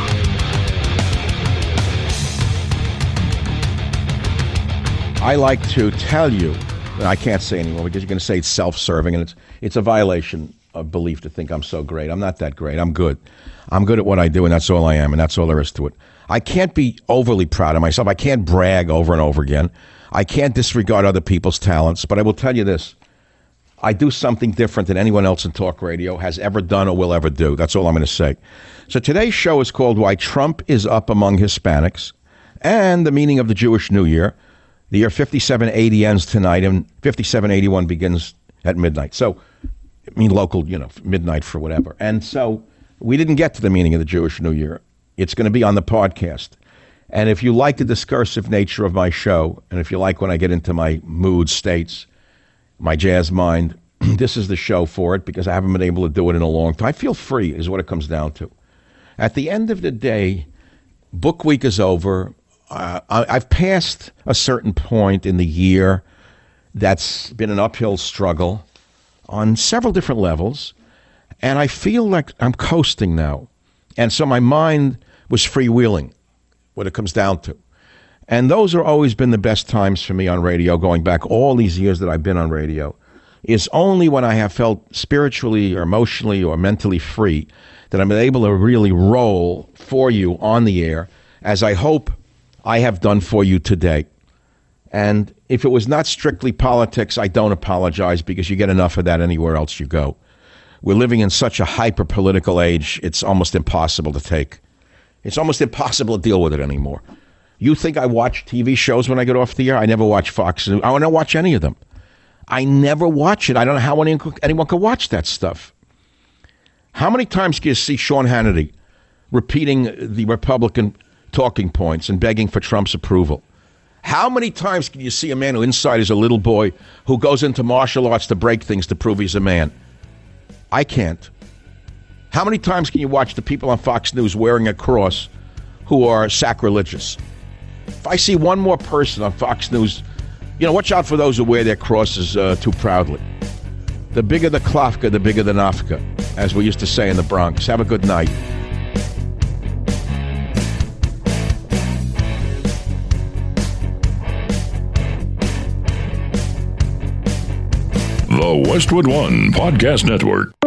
I like to tell you, I can't say anymore because you're going to say it's self-serving, and it's it's a violation of belief to think I'm so great. I'm not that great. I'm good. I'm good at what I do, and that's all I am, and that's all there is to it. I can't be overly proud of myself. I can't brag over and over again. I can't disregard other people's talents, but I will tell you this. I do something different than anyone else in talk radio has ever done or will ever do. That's all I'm going to say. So today's show is called Why Trump is Up Among Hispanics and the Meaning of the Jewish New Year. The year fifty-seven eighty ends tonight, and fifty-seven eighty-one begins at midnight. So, I mean, local, you know, midnight for whatever. And so we didn't get to the meaning of the Jewish New Year. It's going to be on the podcast. And if you like the discursive nature of my show, and if you like when I get into my mood states, my jazz mind, this is the show for it, because I haven't been able to do it in a long time. I feel free is what it comes down to. At the end of the day, book week is over. Uh, I, I've passed a certain point in the year that's been an uphill struggle on several different levels, and I feel like I'm coasting now. And so my mind was freewheeling, what it comes down to. And those have always been the best times for me on radio, going back all these years that I've been on radio. It's only when I have felt spiritually or emotionally or mentally free that I'm able to really roll for you on the air, as I hope I have done for you today. And if it was not strictly politics, I don't apologize, because you get enough of that anywhere else you go. We're living in such a hyper-political age, it's almost impossible to take. It's almost impossible to deal with it anymore. You think I watch T V shows when I get off the air? I never watch Fox News. I don't watch any of them. I never watch it. I don't know how anyone, anyone can watch that stuff. How many times can you see Sean Hannity repeating the Republican talking points and begging for Trump's approval? How many times can you see a man who inside is a little boy who goes into martial arts to break things to prove he's a man? I can't. How many times can you watch the people on Fox News wearing a cross who are sacrilegious? If I see one more person on Fox News, you know, watch out for those who wear their crosses uh, too proudly. The bigger the klafka, the bigger the nafka, as we used to say in the Bronx. Have a good night. The Westwood One Podcast Network.